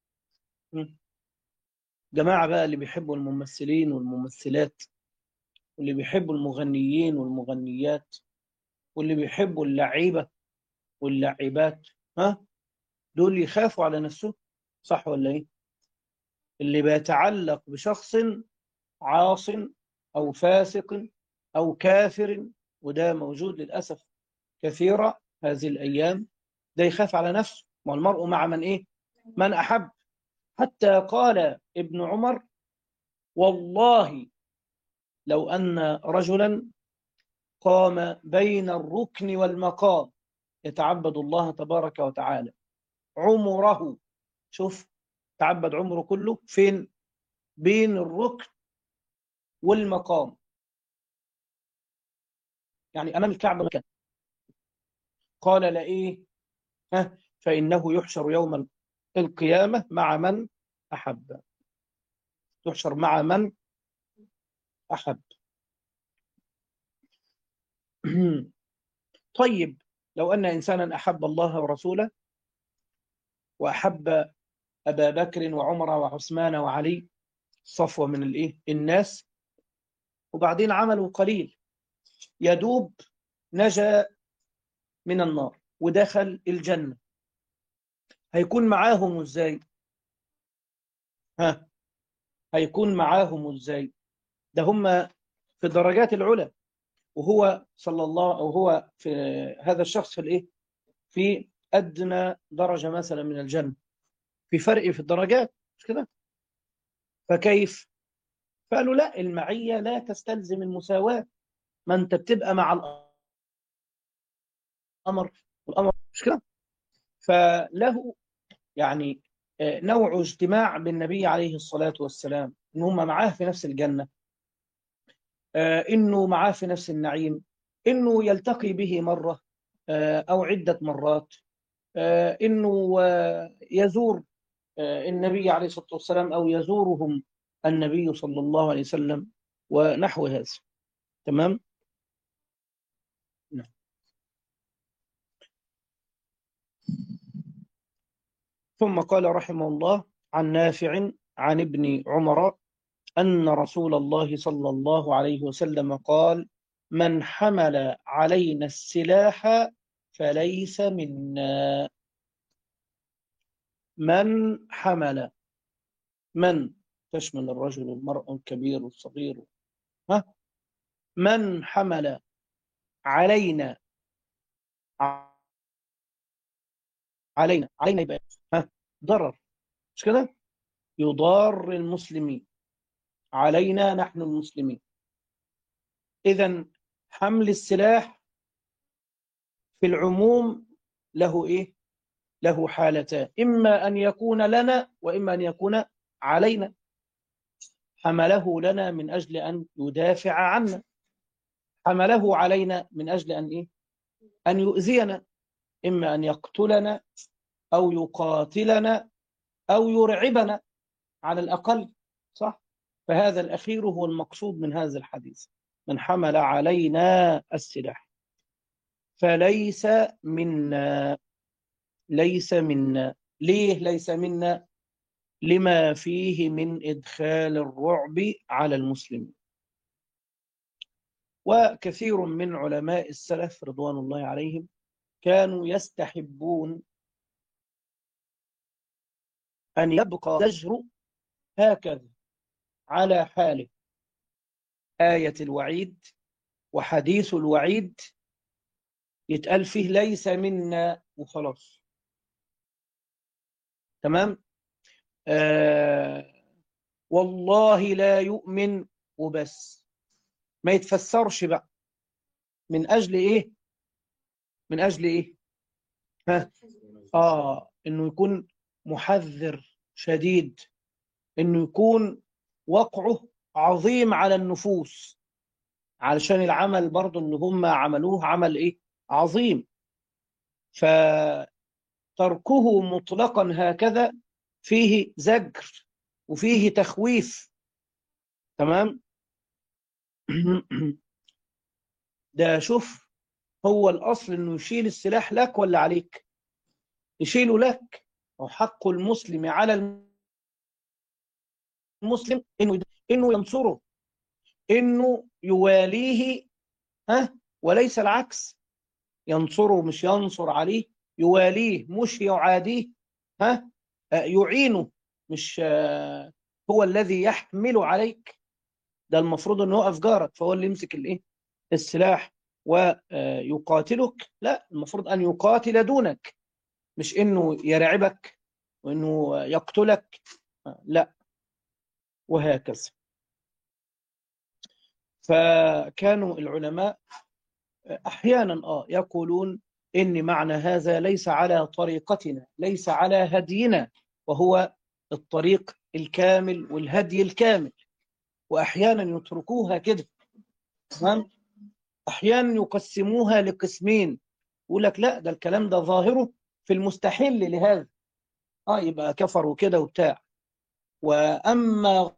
جماعة بقى اللي بيحبوا الممثلين والممثلات واللي بيحبوا المغنيين والمغنيات واللي بيحبوا اللعيبة واللاعبات، دول يخافوا على نفسه، صح ولا ايه؟ اللي بيتعلق بشخص عاص أو فاسق أو كافر، وده موجود للأسف كثيرا هذه الأيام، ده يخاف على نفسه. والمرء مع من إيه؟ من أحب. حتى قال ابن عمر والله لو أن رجلا قام بين الركن والمقام يتعبد الله تبارك وتعالى عمره، شوف تعبد عمره كله فين؟ بين الركن والمقام، يعني أمام الكعبة مكان. قال لا إيه؟ فإنه يحشر يوم القيامة مع من أحب. يحشر مع من أحب. طيب لو أن إنسانا أحب الله ورسوله وأحب أبا بكر وعمر وعثمان وعلي، صفوة من الإيه؟ الناس، وبعدين عملوا قليل يدوب نجا من النار ودخل الجنة، هيكون معاهم ازاي؟ هيكون معاهم ازاي؟ ده هم في الدرجات العلى، وهو صلى الله أو هو في هذا الشخص في الايه؟ في أدنى درجة مثلا من الجنة. في فرق في الدرجات، مش كده؟ فكيف؟ فقالوا لا، المعية لا تستلزم المساواة، ما أنت بتبقى مع الأمر والأمر، مش كده؟ فله يعني نوع اجتماع بالنبي عليه الصلاة والسلام، إن هم معاه في نفس الجنة، إنه معاه في نفس النعيم، إنه يلتقي به مرة أو عدة مرات، إنه يزور النبي عليه الصلاة والسلام أو يزورهم النبي صلى الله عليه وسلم ونحو هذا. تمام؟ نعم. ثم قال رحمه الله عن نافع عن ابن عمر أن رسول الله صلى الله عليه وسلم قال: من حمل علينا السلاح فليس منا. من حمل، من تشمل الرجل والمرأة والكبير والصغير، ها؟ من حمل علينا، علينا يبقى ها ضرر، مش كده؟ يضار المسلمين، علينا نحن المسلمين. إذا حمل السلاح في العموم له إيه؟ له حالتان، إما أن يكون لنا وإما أن يكون علينا. حمله لنا من أجل أن يدافع عنا، حمله علينا من أجل أن إيه؟ أن يؤذينا، إما أن يقتلنا أو يقاتلنا أو يرعبنا على الأقل، صح؟ فهذا الأخير هو المقصود من هذا الحديث: من حمل علينا السلاح فليس منا. ليس منا. ليه ليس منا؟ لما فيه من إدخال الرعب على المسلمين. وكثير من علماء السلف رضوان الله عليهم كانوا يستحبون أن يبقى الزجر هكذا على حاله، آية الوعيد وحديث الوعيد يتقال فيه ليس منا وخلاص. تمام؟ والله لا يؤمن وبس، ما يتفسرش بقى من أجل إيه؟ من أجل إيه؟ ها؟ إنه يكون محذر شديد، إنه يكون وقعه عظيم على النفوس، علشان العمل برضو اللي هم عملوه عمل إيه؟ عظيم. فتركه مطلقا هكذا فيه زجر وفيه تخويف. تمام؟ ده شوف، هو الأصل إنه يشيل السلاح لك ولا عليك؟ يشيله لك، وحق المسلم على المسلم إنه ينصره، إنه يواليه، ها؟ وليس العكس. ينصره مش ينصر عليه، يواليه مش يعاديه، ها؟ يعينه مش هو الذي يحمل عليك. ده المفروض انه يقف جارك، فهو اللي يمسك الايه؟ السلاح ويقاتلك. لا، المفروض ان يقاتل دونك، مش انه يرعبك وانه يقتلك، لا، وهكذا. فكانوا العلماء احيانا يقولون ان معنى هذا ليس على طريقتنا، ليس على هدينا، وهو الطريق الكامل والهدي الكامل. واحيانا يتركوها كده، تمام؟ احيانا يقسموها لقسمين، يقول لك لا، ده الكلام ده ظاهره في المستحل لهذا، يبقى كفروا كده وبتاع. واما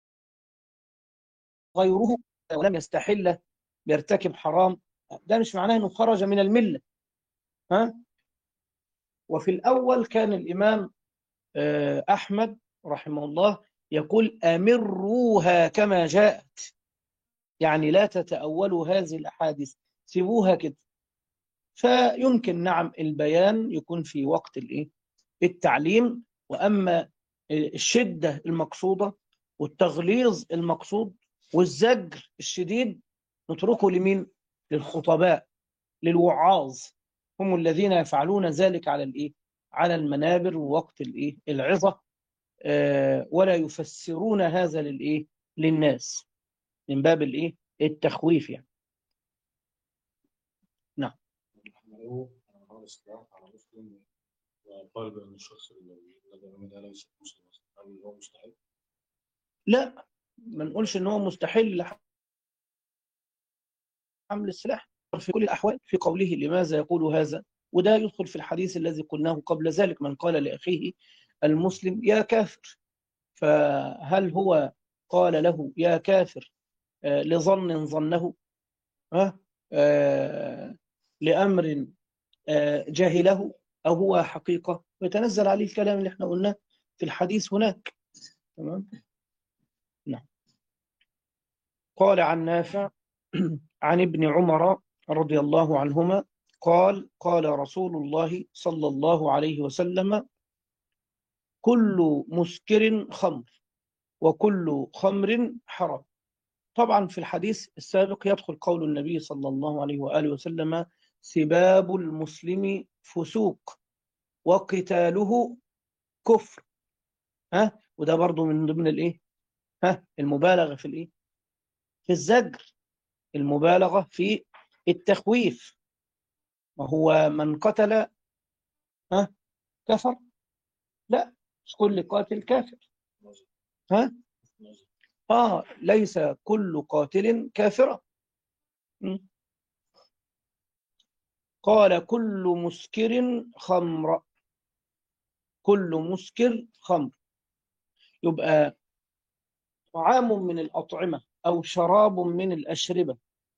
غيره ولم يستحل بيرتكب حرام، ده مش معناه انه خرج من المله. ها؟ وفي الاول كان الامام احمد رحمه الله يقول: امروها كما جاءت، يعني لا تتأولوا هذه الاحاديث، سيبوها كده. فيمكن نعم البيان يكون في وقت الايه؟ التعليم. واما الشده المقصوده والتغليظ المقصود والزجر الشديد نتركه لمين؟ للخطباء، للوعاظ، هم الذين يفعلون ذلك على الايه؟ على المنابر ووقت العظة، ولا يفسرون هذا للناس من باب التخويف يعني. نعم. وقال بأن الشخص الذي عمل ليس مسلم، هل هو مستحيل؟ لا، ما نقولش ان هو مستحيل حمل السلاح في كل الأحوال في قوله لماذا يقول هذا، وده يدخل في الحديث الذي قلناه قبل ذلك، من قال لأخيه المسلم يا كافر، فهل هو قال له يا كافر لظن ظنه، لأمر جاهله، أو هو حقيقة، ويتنزل عليه الكلام اللي احنا قلناه في الحديث هناك. تمام. نعم. قال عن نافع عن ابن عمر رضي الله عنهما قال قال رسول الله صلى الله عليه وسلم كل مسكر خمر وكل خمر حرام. طبعا في الحديث السابق يدخل قول النبي صلى الله عليه وآله وسلم سباب المسلم فسوق وقتاله كفر. وده برضو من ضمن المبالغة في الزجر، المبالغة في التخويف. وهو من قتل كفر؟ لا، مش كل قاتل كافر. ها ليس كل قاتل كافرا. قال كل مسكر خمر، كل مسكر خمر، يبقى طعام من الأطعمة أو شراب من الأشربة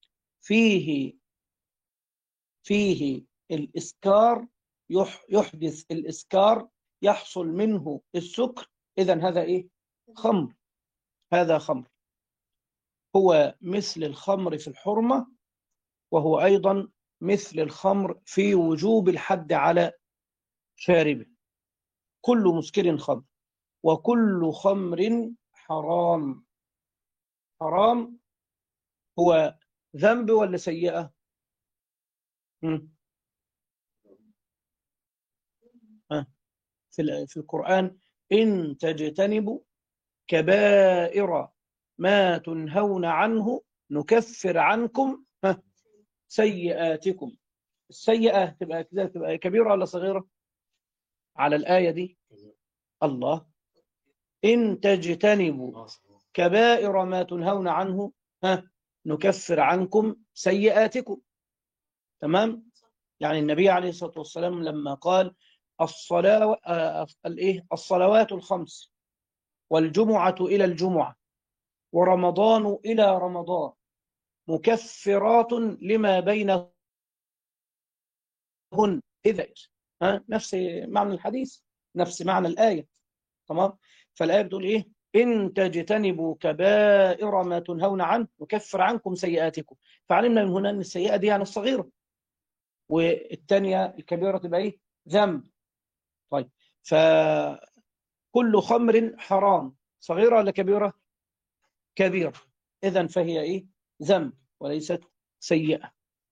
فيه الإسكار، يحدث الإسكار، يحصل منه السكر، إذن هذا خمر. هذا خمر، هو مثل الخمر في الحرمة، وهو أيضا مثل الخمر في وجوب الحد على شاربه. كل مسكر خمر وكل خمر حرام. حرام هو ذنب ولا سيئة؟ في القرآن إن تجتنبوا كبائر ما تنهون عنه نكفر عنكم سيئاتكم. السيئة تبقى كده، تبقى كبيرة ولا صغيرة على الآية دي؟ الله، إن تجتنبوا كبائر ما تنهون عنه نكفر عنكم سيئاتكم. تمام. يعني النبي عليه الصلاة والسلام لما قال الصلوات الخمس والجمعة إلى الجمعة ورمضان إلى رمضان مكفرات لما بينهن، إذا نفس معنى الحديث، نفس معنى الآية. تمام. فالآية بتقول إن تجتنبوا كبائر ما تنهون عنه نكفر عنكم سيئاتكم. فعلمنا من هنا أن السيئة دي يعني الصغيرة، والثانية الكبيرة تبقى ذنب. طيب، فكل خمر حرام، صغيرة ولا كبيرة؟ كبيرة. إذن فهي ذنب وليست سيئة.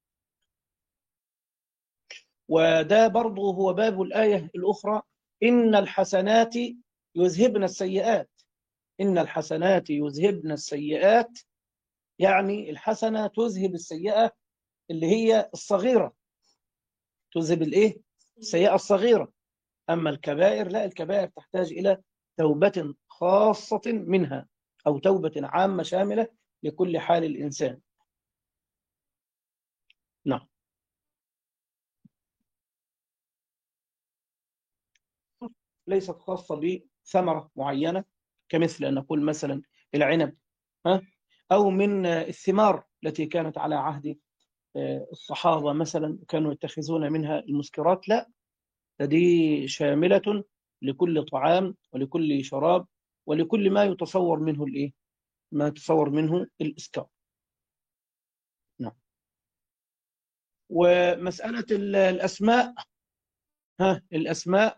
وده برضو هو باب الآية الأخرى إن الحسنات يذهبن السيئات. إن الحسنات يذهبن السيئات، يعني الحسنة تذهب السيئة اللي هي الصغيرة، تذهب السيئة الصغيرة. أما الكبائر لا، الكبائر تحتاج إلى توبة خاصة منها، أو توبة عامة شاملة لكل حال الإنسان. نعم. ليست خاصة بثمرة معينة، كمثل أن نقول مثلا العنب، أو من الثمار التي كانت على عهد الصحابة مثلا كانوا يتخذون منها المسكرات. لا، دي شاملة لكل طعام ولكل شراب ولكل ما يتصور منه ما يتصور منه الإسكار. نعم. ومسألة الأسماء، الأسماء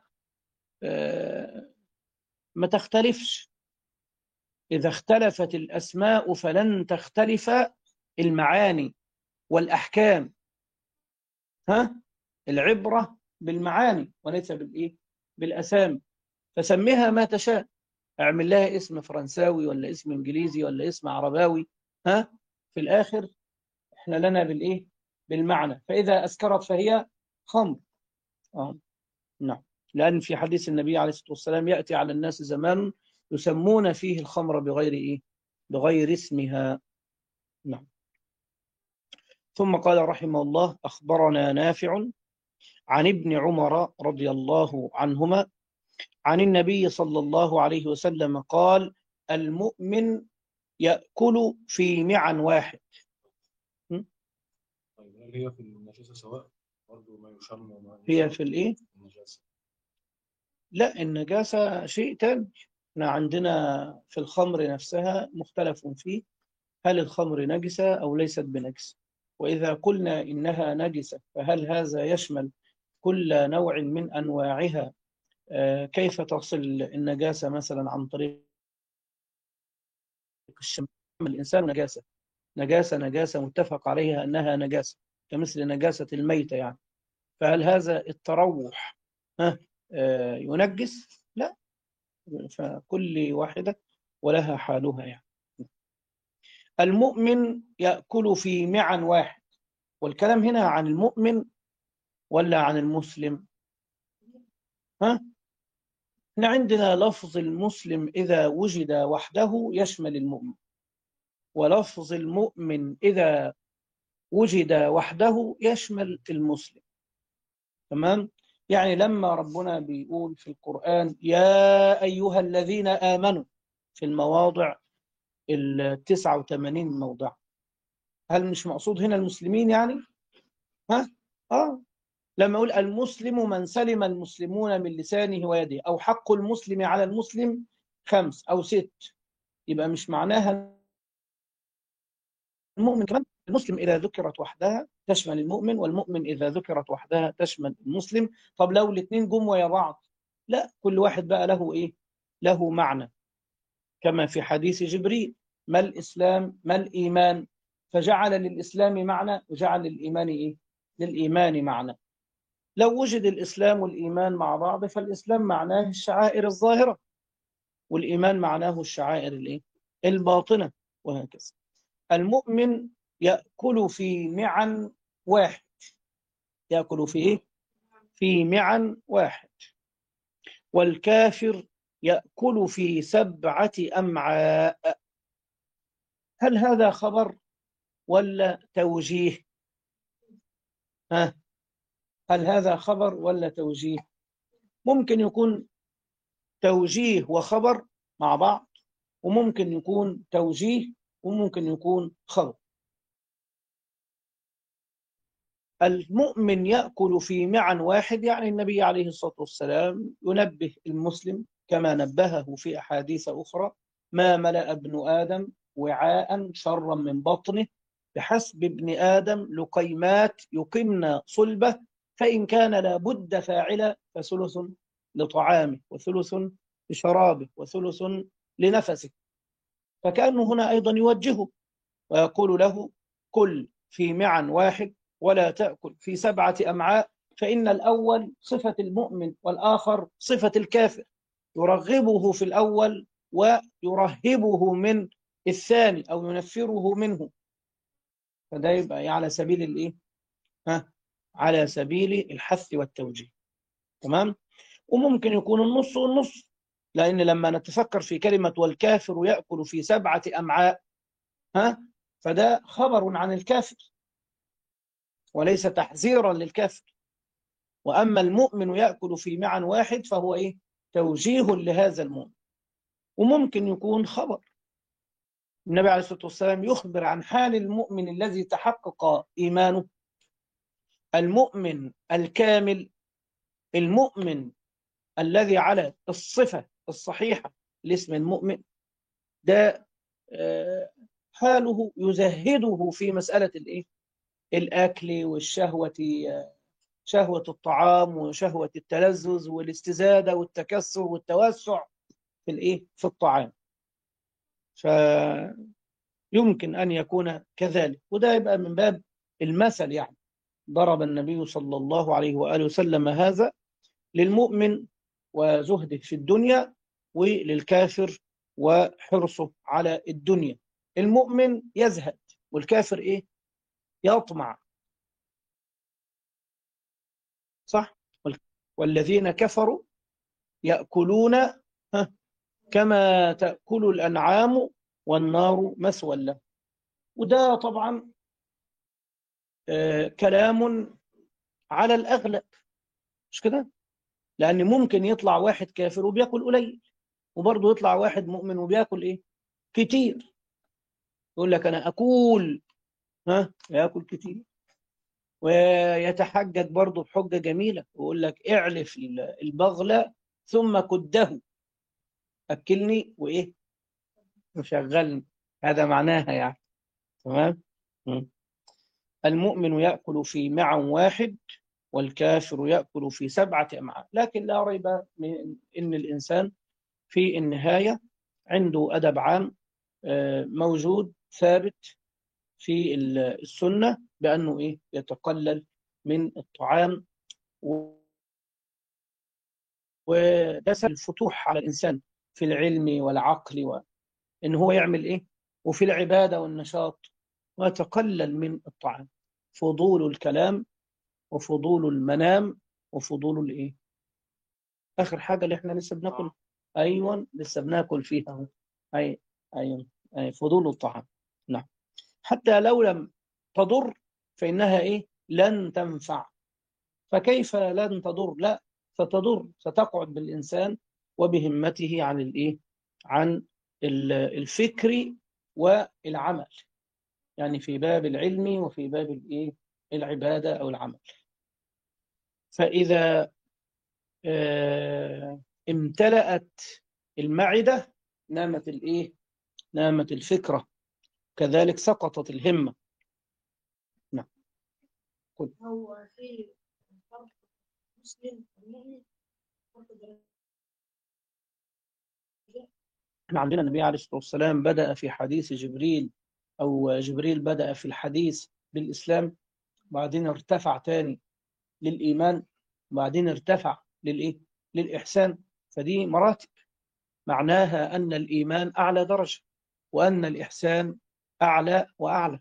ما تختلفش. إذا اختلفت الأسماء فلن تختلف المعاني والأحكام. العبرة بالمعاني وليس بالإيه؟ بالأسامي. فسميها ما تشاء، اعمل لها اسم فرنساوي ولا اسم إنجليزي ولا اسم عرباوي، ها، في الآخر احنا لنا بالإيه؟ بالمعنى. فإذا أسكرت فهي خمر. نعم. لأن في حديث النبي عليه الصلاة والسلام يأتي على الناس زمان يسمون فيه الخمر بغير إيه؟ بغير اسمها. نعم. ثم قال رحمه الله: أخبرنا نافع عن ابن عمر رضي الله عنهما عن النبي صلى الله عليه وسلم قال: المؤمن يأكل في معن واحد. طيب هل هي في النجاسة سواء برضه ما يشم وما هي يشرب في الإيه؟ النجاسة؟ لا، النجاسة شيء تاني. احنا عندنا في الخمر نفسها مختلف فيه، هل الخمر نجسة أو ليست بنجسة؟ وإذا قلنا إنها نجسة فهل هذا يشمل كل نوع من أنواعها؟ كيف تصل النجاسة مثلا عن طريق الشم؟ الإنسان نجاسة، نجاسة متفق عليها أنها نجاسة، كمثل نجاسة الميتة يعني. فهل هذا التروح ينجس؟ لا، فكل واحدة ولها حالها يعني. المؤمن يأكل في معن واحد، والكلام هنا عن المؤمن ولا عن المسلم؟ ها؟ احنا عندنا لفظ المسلم إذا وجد وحده يشمل المؤمن، ولفظ المؤمن إذا وجد وحده يشمل المسلم. تمام؟ يعني لما ربنا بيقول في القرآن يا أيها الذين آمنوا في المواضع 89 موضع، هل مش مقصود هنا المسلمين يعني؟ ها؟ لما يقول المسلم من سلم المسلمون من لسانه ويده، أو حق المسلم على المسلم 5 أو 6، يبقى مش معناها المؤمن كمان. المسلم إذا ذكرت وحدها تشمل المؤمن، والمؤمن إذا ذكرت وحدها تشمل المسلم. طب لو الاثنين جم ويا بعض، لا، كل واحد بقى له إيه؟ له معنى. كما في حديث جبريل: ما الإسلام ما الإيمان؟ فجعل للإسلام معنى وجعل للإيمان إيه؟ للإيمان معنى. لو وجد الإسلام والإيمان مع بعض فالإسلام معناه الشعائر الظاهرة، والإيمان معناه الشعائر الإيه؟ الباطنة، وهكذا. المؤمن يأكل في معن واحد. يأكل في إيه؟ في معن واحد. والكافر يأكل في 7 أمعاء. هل هذا خبر ولا توجيه؟ ها؟ هل هذا خبر ولا توجيه؟ ممكن يكون توجيه وخبر مع بعض، وممكن يكون توجيه وممكن يكون خبر. المؤمن يأكل في معن واحد، يعني النبي عليه الصلاة والسلام ينبه المسلم كما نبهه في أحاديث أخرى: ما ملأ ابن آدم وعاء شرا من بطنه، بحسب ابن آدم لقيمات يقمن صلبه، فإن كان لابد فاعلا فثلث لطعامه وثلث لشرابه وثلث لنفسه. فكأنه هنا أيضا يوجهه ويقول له: كل في معن واحد ولا تأكل في 7 أمعاء، فإن الأول صفة المؤمن والآخر صفة الكافر، يرغبه في الأول ويرهبه من الثاني أو ينفره منه. فده يبقى على سبيل الإيه؟ على سبيل الحث والتوجيه. تمام؟ وممكن يكون النص والنص، لأن لما نتفكر في كلمة والكافر يأكل في 7 أمعاء، فده خبر عن الكافر وليس تحذيرا للكافر. وأما المؤمن يأكل في معن واحد فهو إيه؟ توجيه لهذا المؤمن. وممكن يكون خبر. النبي عليه الصلاة والسلام يخبر عن حال المؤمن الذي تحقق إيمانه، المؤمن الكامل، المؤمن الذي على الصفة الصحيحة لاسم المؤمن، ده حاله يزهده في مسألة الإيه؟ الأكل والشهوة، شهوة الطعام وشهوة التلذذ والاستزادة والتكسر والتوسع في الإيه؟ في الطعام. فيمكن أن يكون كذلك، وده يبقى من باب المثل يعني. ضرب النبي صلى الله عليه وآله وسلم هذا للمؤمن وزهده في الدنيا، وللكافر وحرصه على الدنيا. المؤمن يزهد، والكافر إيه؟ يطمع، صح؟ والذين كفروا يأكلون كما تأكل الأنعام والنار مثوى له. وده طبعا كلام على الأغلب، مش كده؟ لأن ممكن يطلع واحد كافر وبياكل قليل، وبرضه يطلع واحد مؤمن وبياكل إيه؟ كتير. يقول لك أنا أكول، ياكل كتير. ويتحجج برضه بحجة جميلة، ويقول لك اعلف البغل ثم كده، أكلني وإيه؟ وشغلني. هذا معناها يعني. تمام؟ المؤمن يأكل في معا واحد، والكافر يأكل في 7 أمعاء. لكن لا ريب من أن الإنسان في النهاية عنده أدب عام موجود ثابت في السنة، بأنه إيه؟ يتقلل من الطعام. وده سبب الفتوح على الإنسان في العلم والعقل، وإن هو يعمل إيه؟ وفي العبادة والنشاط، ويتقلل من الطعام. فضول الكلام وفضول المنام وفضول الإيه؟ آخر حاجة اللي إحنا لسه بناكل. أيوة، لسه بناكل فيها أهو. أي أيوة، أي فضول الطعام. نعم. حتى لو لم تضر فإنها إيه؟ لن تنفع. فكيف لن تضر؟ لا، ستضر، ستقعد بالإنسان وبهمته عن الإيه؟ عن الفكر والعمل، يعني في باب العلم وفي باب الإيه؟ العبادة أو العمل. فإذا امتلأت المعدة نامت الإيه؟ نامت الفكرة، كذلك سقطت الهمة. نعم. هو في فرق مسلم والمؤمن، فرق درجات. احنا عندنا النبي عليه الصلاة والسلام بدأ في حديث جبريل، أو جبريل بدأ في الحديث بالإسلام، وبعدين ارتفع تاني للإيمان، وبعدين ارتفع للإيه؟ للإحسان. فدي مراتب، معناها أن الإيمان أعلى درجة، وأن الإحسان أعلى وأعلى.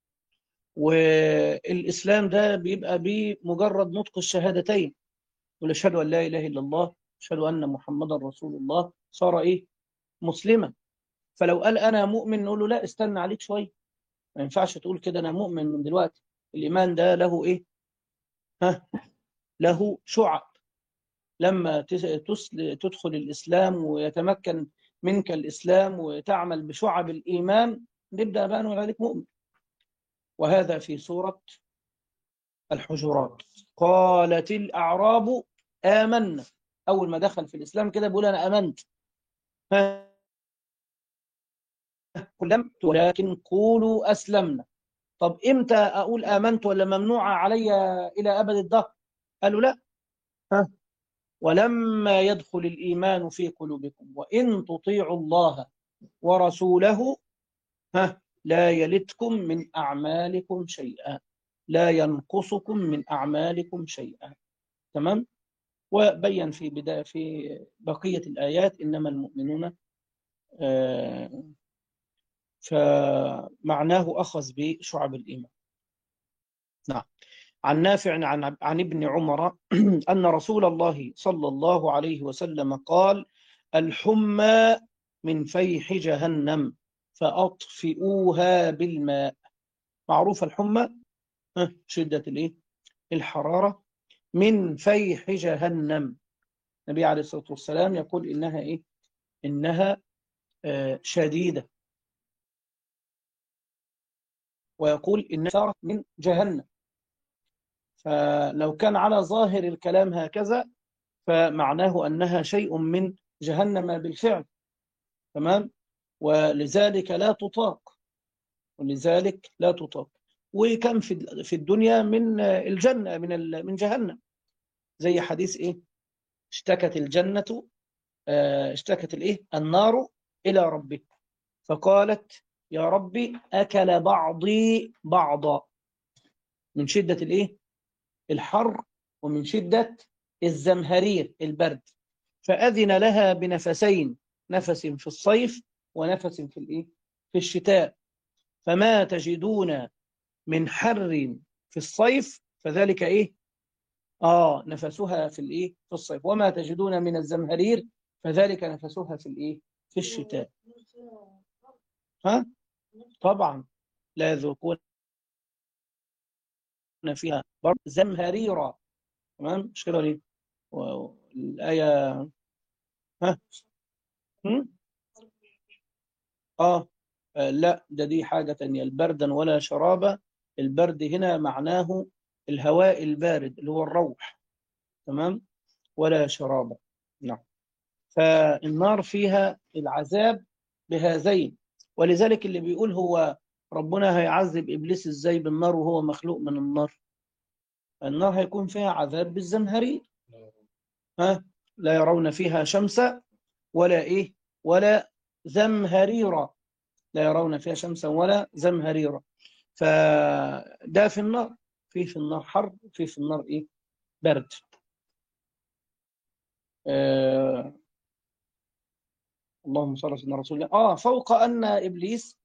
والإسلام ده بيبقى بمجرد نطق الشهادتين، يقول أشهد أن لا إله إلا الله، أشهد أن محمدا رسول الله، صار إيه؟ مسلما. فلو قال أنا مؤمن نقول له لا، استنى عليك شوية، ما ينفعش تقول كده أنا مؤمن من دلوقتي. الإيمان ده له إيه؟ له شعب. لما تدخل الإسلام ويتمكن منك الإسلام وتعمل بشعب الإيمان، نبدأ بقى نقول عليك مؤمن. وهذا في سورة الحجرات. قالت الأعراب آمنا. أول ما دخل في الإسلام كده بيقول أنا آمنت. لم ولكن قولوا أسلمنا. طب إمتى أقول آمنت ولا ممنوعة علي إلى أبد الدهر؟ قالوا لا. ولما يدخل الإيمان في قلوبكم وإن تطيعوا الله ورسوله لا يلتكم من أعمالكم شيئا، لا ينقصكم من أعمالكم شيئا. تمام. وبين في بداية في بقية الآيات إنما المؤمنون، فمعناه أخذ بشعب الإيمان. نعم. عن نافع عن ابن عمر أن رسول الله صلى الله عليه وسلم قال: الحمى من فيح جهنم فأطفئوها بالماء. معروف الحمى، شدة الإيه؟ الحرارة. من فيح جهنم، النبي عليه الصلاة والسلام يقول إنها إيه؟ إنها شديدة، ويقول إنها صارت من جهنم. فلو كان على ظاهر الكلام هكذا فمعناه أنها شيء من جهنم بالفعل. تمام. ولذلك لا تطاق، ولذلك لا تطاق. وكم في الدنيا من الجنة من جهنم، زي حديث إيه؟ اشتكت الجنة، اشتكت الإيه؟ النار إلى ربها، فقالت يا ربي أكل بعضي بعضا، من شدة الإيه؟ الحر ومن شدة الزمهرير البرد، فأذن لها بنفسين، نفس في الصيف ونفس في الإيه؟ في الشتاء. فما تجدون من حر في الصيف فذلك إيه؟ نفسها في الإيه؟ في الصيف. وما تجدون من الزمهرير فذلك نفسها في الإيه؟ في الشتاء. ها؟ طبعا لا يذوقون فيها برد زمهريرا. تمام؟ مش كده ليه؟ الآية ها؟ هم؟ لا، دي حاجة تانية. البردا ولا شرابا، البرد هنا معناه الهواء البارد اللي هو الروح. تمام؟ ولا شرابا. نعم. فالنار فيها العذاب بهذين، ولذلك اللي بيقول هو ربنا هيعذب إبليس إزاي بالنار وهو مخلوق من النار؟ النار هيكون فيها عذاب بالزمهرير. لا يرون فيها شمسا ولا إيه ولا زمهريرا، لا يرون فيها شمسا ولا زمهريرا. فده في النار، في النار حر، في النار إيه برد. اللهم صل على سيدنا رسول الله. فوق أن إبليس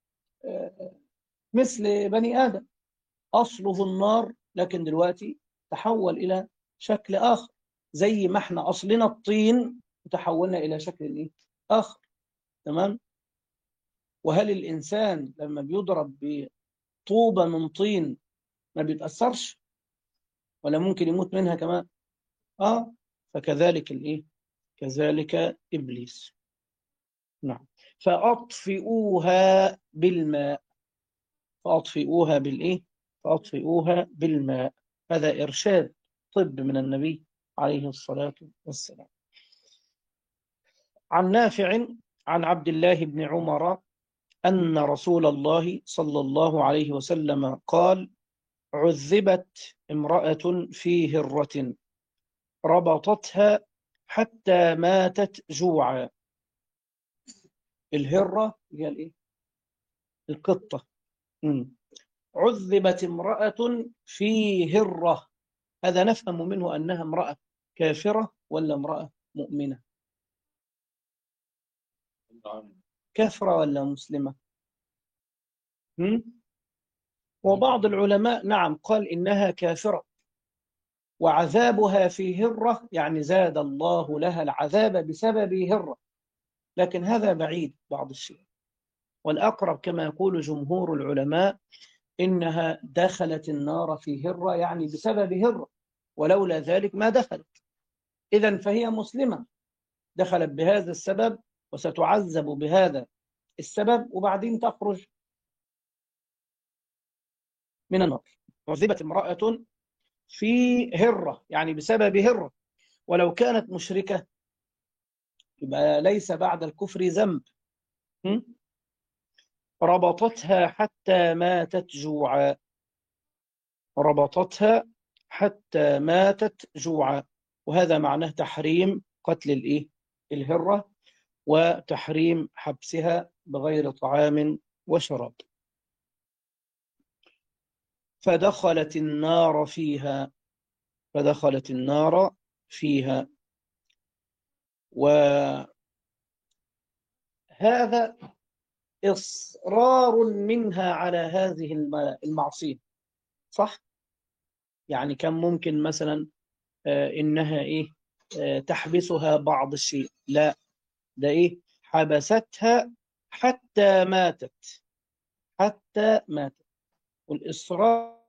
مثل بني آدم أصله النار، لكن دلوقتي تحول إلى شكل آخر، زي ما احنا أصلنا الطين وتحولنا إلى شكل إيه آخر. تمام. وهل الإنسان لما بيضرب بطوبة من طين ما بيتأثرش ولا ممكن يموت منها كمان؟ فكذلك الإيه كذلك إبليس. نعم. فأطفئوها بالماء، فأطفئوها بالإيه فأطفئوها بالماء. هذا إرشاد طب من النبي عليه الصلاة والسلام. عن نافع عن عبد الله بن عمر أن رسول الله صلى الله عليه وسلم قال: عذبت امرأة في هرة ربطتها حتى ماتت جوعا. الهرة هي الإيه؟ القطة. عذبت امرأة في هرة، هذا نفهم منه أنها امرأة كافرة ولا امرأة مؤمنة؟ كافرة ولا مسلمة؟ وبعض العلماء نعم قال إنها كافرة، وعذابها في هرة يعني زاد الله لها العذاب بسبب هرة، لكن هذا بعيد بعض الشيء. والأقرب كما يقول جمهور العلماء إنها دخلت النار في هرة، يعني بسبب هرة، ولولا ذلك ما دخلت. إذن فهي مسلمة دخلت بهذا السبب وستعذب بهذا السبب وبعدين تخرج من النار. عذبت امرأة في هرة يعني بسبب هرة، ولو كانت مشركة يبقى ليس بعد الكفر ذنب. ربطتها حتى ماتت جوعا، ربطتها حتى ماتت جوعا، وهذا معناه تحريم قتل الإيه؟ الهرة، وتحريم حبسها بغير طعام وشراب. فدخلت النار فيها، فدخلت النار فيها. وهذا إصرار منها على هذه المعصية، صح؟ يعني كان ممكن مثلا إنها إيه تحبسها بعض الشيء، لا، ده إيه حبستها حتى ماتت، حتى ماتت. والإصرار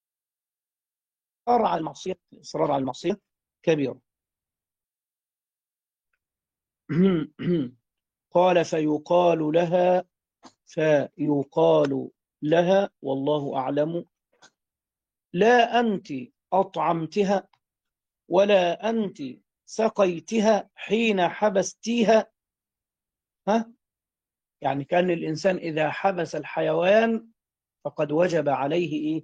على المعصية، الإصرار على المعصية كبير. قال فيقال لها والله أعلم: لا أنت أطعمتها ولا أنت سقيتها حين حبستيها. يعني كان الإنسان إذا حبس الحيوان فقد وجب عليه إيه؟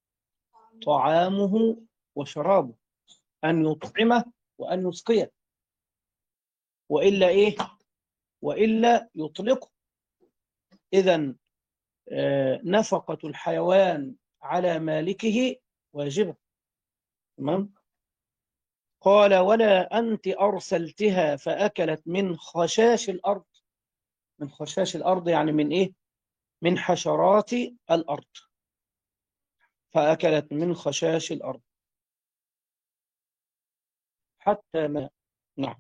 طعامه وشرابه، أن يطعمه وأن يسقيه، وإلا إيه؟ وإلا يطلقه. إذن نفقة الحيوان على مالكه واجبة، تمام. قال ولا أنت أرسلتها فأكلت من خشاش الأرض. من خشاش الأرض يعني من إيه؟ من حشرات الأرض. فأكلت من خشاش الأرض حتى ما. نعم.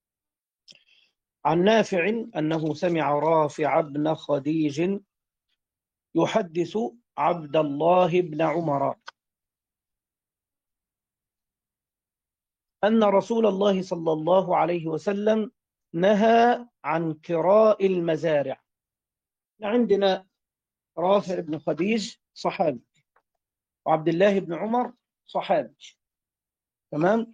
عن نافع أنه سمع رافع بن خديج يحدث عبد الله بن عمر أن رسول الله صلى الله عليه وسلم نهى عن كراء المزارع. عندنا رافع بن خديج صحابي، وعبد الله بن عمر صحابي، تمام،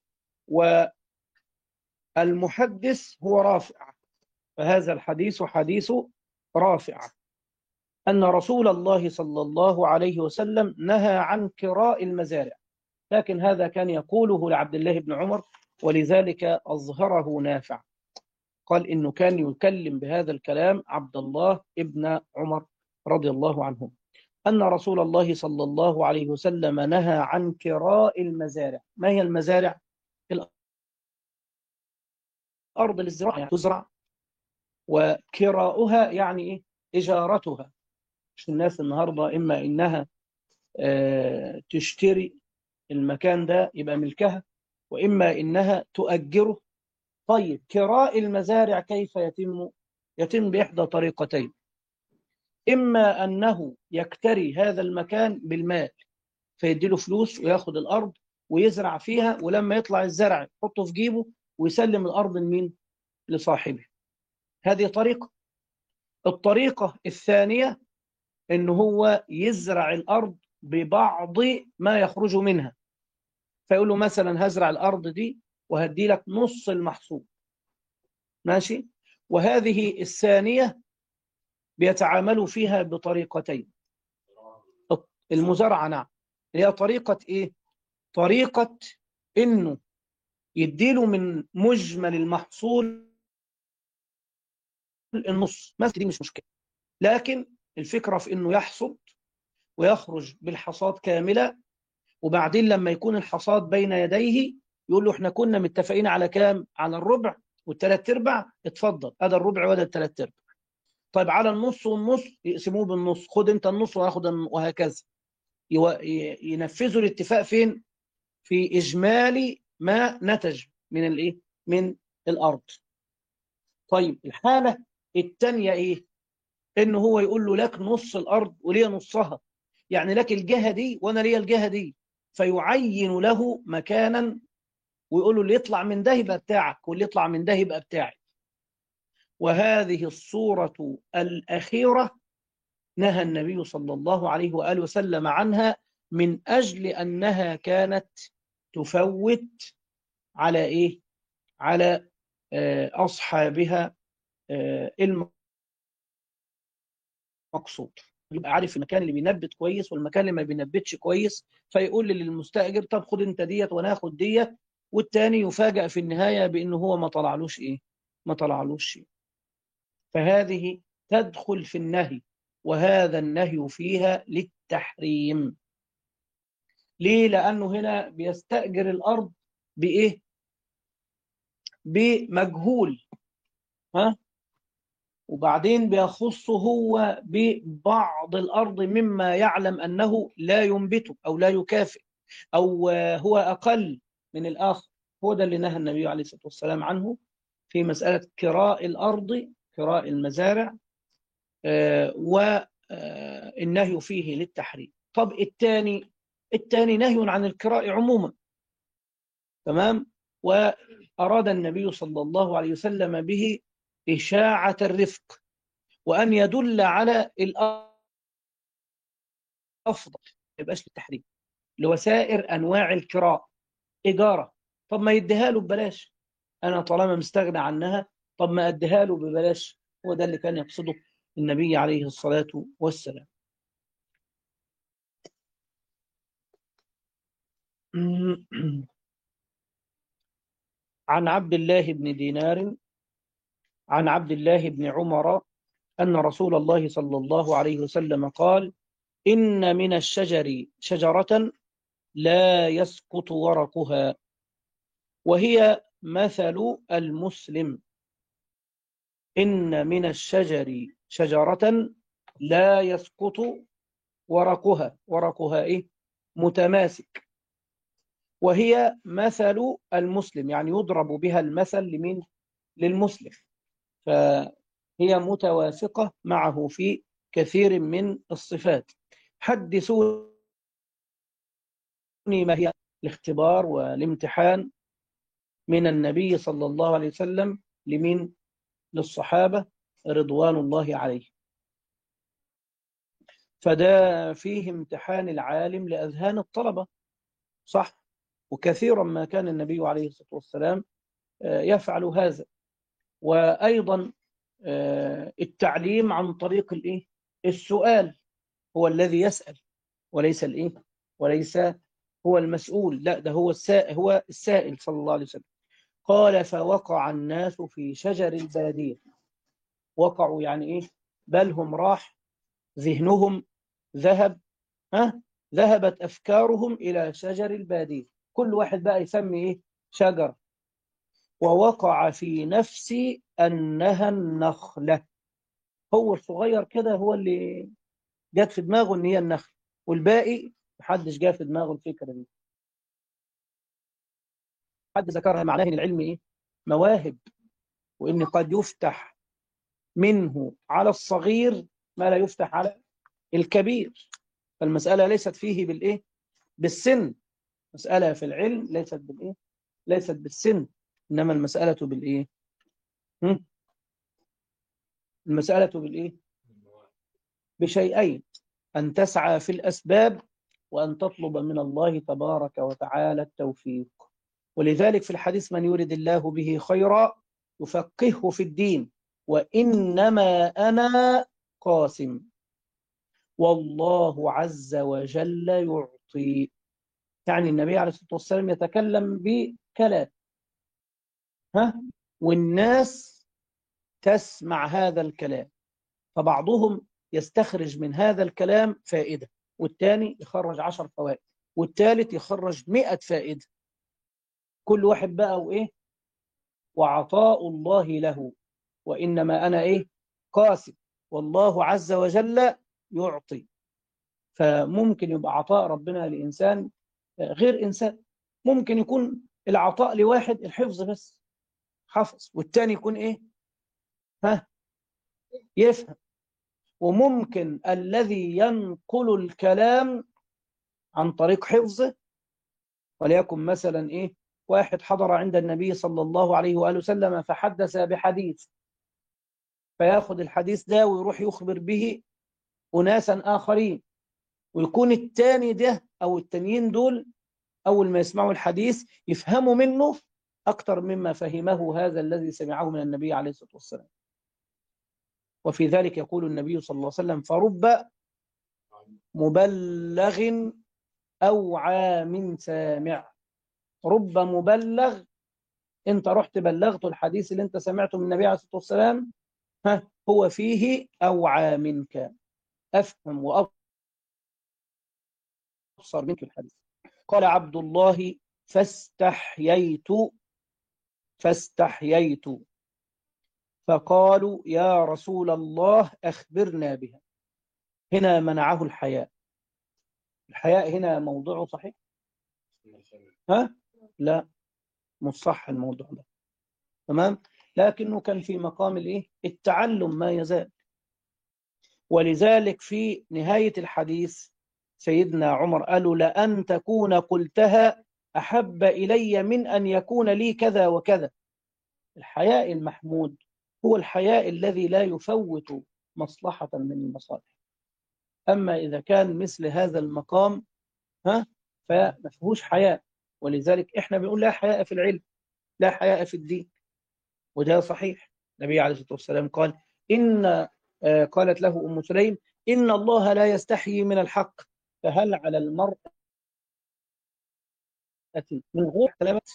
والمحدث هو رافع، فهذا الحديث حديث رافع أن رسول الله صلى الله عليه وسلم نهى عن كراء المزارع، لكن هذا كان يقوله لعبد الله بن عمر، ولذلك أظهره نافع، قال إنه كان يكلم بهذا الكلام عبد الله بن عمر رضي الله عنه، أن رسول الله صلى الله عليه وسلم نهى عن كراء المزارع. ما هي المزارع؟ الأرض للزراعة يعني تزرع، وكراؤها يعني إيه؟ إجارتها. مش الناس النهاردة إما إنها تشتري المكان ده يبقى ملكها، وإما إنها تؤجره. طيب كراء المزارع كيف يتم؟ يتم بإحدى طريقتين: إما أنه يكتري هذا المكان بالمال، فيديله فلوس وياخد الأرض ويزرع فيها، ولما يطلع الزرع يحطه في جيبه ويسلم الأرض لمين؟ لصاحبه. هذه طريقة. الطريقة الثانية إن هو يزرع الأرض ببعض ما يخرج منها، فيقول له مثلا هزرع الأرض دي وهدي لك نص المحصول، ماشي. وهذه الثانية بيتعاملوا فيها بطريقتين. المزارعة، نعم، هي طريقة إيه؟ طريقة إنه يديله من مجمل المحصول النص مثلا، دي مش مشكلة، لكن الفكرة في إنه يحصد ويخرج بالحصاد كاملة، وبعدين لما يكون الحصاد بين يديه يقول له احنا كنا متفقين على كام؟ على الربع والثلاث ارباع، اتفضل هذا الربع وهذا الثلاث ارباع. طيب على النص والنص يقسموه بالنص، خد انت النص وهاخد وهكذا. ينفذوا الاتفاق فين؟ في إجمالي ما نتج من الايه؟ من الأرض. طيب الحالة الثانية ايه؟ انه هو يقول له لك نص الأرض وليه نصها، يعني لك الجهة دي وانا ليا الجهة دي، فيعين له مكانا ويقول له اللي يطلع من ده يبقى بتاعك واللي يطلع من ده يبقى بتاعي. وهذه الصورة الأخيرة نهى النبي صلى الله عليه وآله وسلم عنها، من أجل أنها كانت تفوت على إيه؟ على أصحابها المقصود. يبقى عارف المكان اللي بينبت كويس والمكان اللي ما بينبتش كويس، فيقول للمستأجر طب خد انت ديت وانا اخد ديت، والتاني يفاجأ في النهاية بأنه هو ما طلعلوش إيه؟ ما طلعلوش شيء. فهذه تدخل في النهي، وهذا النهي فيها للتحريم. ليه؟ لأنه هنا بيستأجر الأرض بإيه؟ بمجهول، ها؟ وبعدين بيخصه هو ببعض الأرض مما يعلم أنه لا ينبته أو لا يكافئ أو هو أقل من الآخر. هو ده اللي نهى النبي عليه الصلاة والسلام عنه في مسألة كراء الأرض، كراء المزارع، والنهي فيه للتحريم. طب الثاني نهي عن الكراء عموما، تمام. وأراد النبي صلى الله عليه وسلم به إشاعة الرفق، وأن يدل على الأفضل، ما يبقاش للتحريم، لوسائر أنواع الكراء. إجارة، طب ما يديها له ببلاش، أنا طالما مستغنى عنها طب ما أديها له ببلاش. هو ده اللي كان يقصده النبي عليه الصلاة والسلام. عن عبد الله بن دينار عن عبد الله بن عمر أن رسول الله صلى الله عليه وسلم قال: إن من الشجر شجرة لا يسقط ورقها، وهي مثل المسلم. إن من الشجر شجرة لا يسقط ورقها إيه؟ متماسك، وهي مثل المسلم، يعني يضرب بها المثل لمن؟ للمسلم، فهي متوافقة معه في كثير من الصفات. حدثوني ما هي الاختبار والامتحان من النبي صلى الله عليه وسلم لمن؟ للصحابة رضوان الله عليه. فده فيه امتحان العالم لأذهان الطلبة، صح؟ وكثيرا ما كان النبي عليه الصلاة والسلام يفعل هذا. وأيضا التعليم عن طريق الإيه؟ السؤال. هو الذي يسأل وليس الإيه؟ وليس هو المسؤول، لا، ده هو السائل صلى الله عليه وسلم. قال فوقع الناس في شجر البادية. وقعوا يعني إيه؟ بل هم راح ذهنهم ذهب، ذهبت أفكارهم إلى شجر البادية، كل واحد بقى يسمي إيه؟ شجر. ووقع في نفسي أنها النخلة. هو الصغير كده هو اللي جات في دماغه ان هي النخل، والباقي محدش جاء في دماغه الفكره دي. حد ذكرها. معناه ان العلم ايه؟ مواهب، وان قد يفتح منه على الصغير ما لا يفتح على الكبير. فالمساله ليست فيه بالايه؟ بالسن. مساله في العلم ليست بالايه؟ ليست بالسن، انما المساله بالايه؟ هم؟ المساله بالايه؟ بشيئين: أن تسعى في الأسباب، وأن تطلب من الله تبارك وتعالى التوفيق. ولذلك في الحديث: من يرد الله به خيرا يفقهه في الدين، وإنما أنا قاسم والله عز وجل يعطي. يعني النبي عليه الصلاة والسلام يتكلم بكلام، والناس تسمع هذا الكلام، فبعضهم يستخرج من هذا الكلام فائدة، والثاني يخرج 10 فوائد، والثالث يخرج 100 فائدة. كل واحد بقى وإيه؟ وعطاء الله له. وإنما أنا إيه؟ قاسم والله عز وجل يعطي. فممكن يبقى عطاء ربنا لإنسان غير إنسان. ممكن يكون العطاء لواحد الحفظ بس، حفظ، والتاني يكون إيه؟ يفهم. وممكن الذي ينقل الكلام عن طريق حفظه، وليكن مثلا إيه؟ واحد حضر عند النبي صلى الله عليه وآله وسلم فحدث بحديث، فياخذ الحديث ده ويروح يخبر به أناسا آخرين، ويكون التاني ده أو التانيين دول أول ما يسمعوا الحديث يفهموا منه أكثر مما فهمه هذا الذي سمعه من النبي عليه الصلاة والسلام. وفي ذلك يقول النبي صلى الله عليه وسلم: فرب مبلغ أوعى من سامع. رب مبلغ، انت رحت بلغت الحديث اللي انت سمعته من النبي عليه الصلاة والسلام، هو فيه أوعى منك، أفهم وأبصر منك الحديث. قال عبد الله: فاستحييت فقالوا يا رسول الله أخبرنا بها. هنا منعه الحياء. الحياء هنا موضوعه صحيح؟ لا، مش صح الموضوع ده، تمام؟ لكنه كان في مقام الايه؟ التعلم ما يزال. ولذلك في نهاية الحديث سيدنا عمر قالوا: لأن تكون قلتها أحب إلي من أن يكون لي كذا وكذا. الحياء المحمود هو الحياء الذي لا يفوت مصلحة من المصالح. أما إذا كان مثل هذا المقام فما فيهوش حياء. ولذلك إحنا بنقول لا حياء في العلم، لا حياء في الدين، وده صحيح. النبي عليه الصلاة والسلام قال: قالت له أم سليم: إن الله لا يستحيي من الحق، فهل على المرأة من غير كلمات؟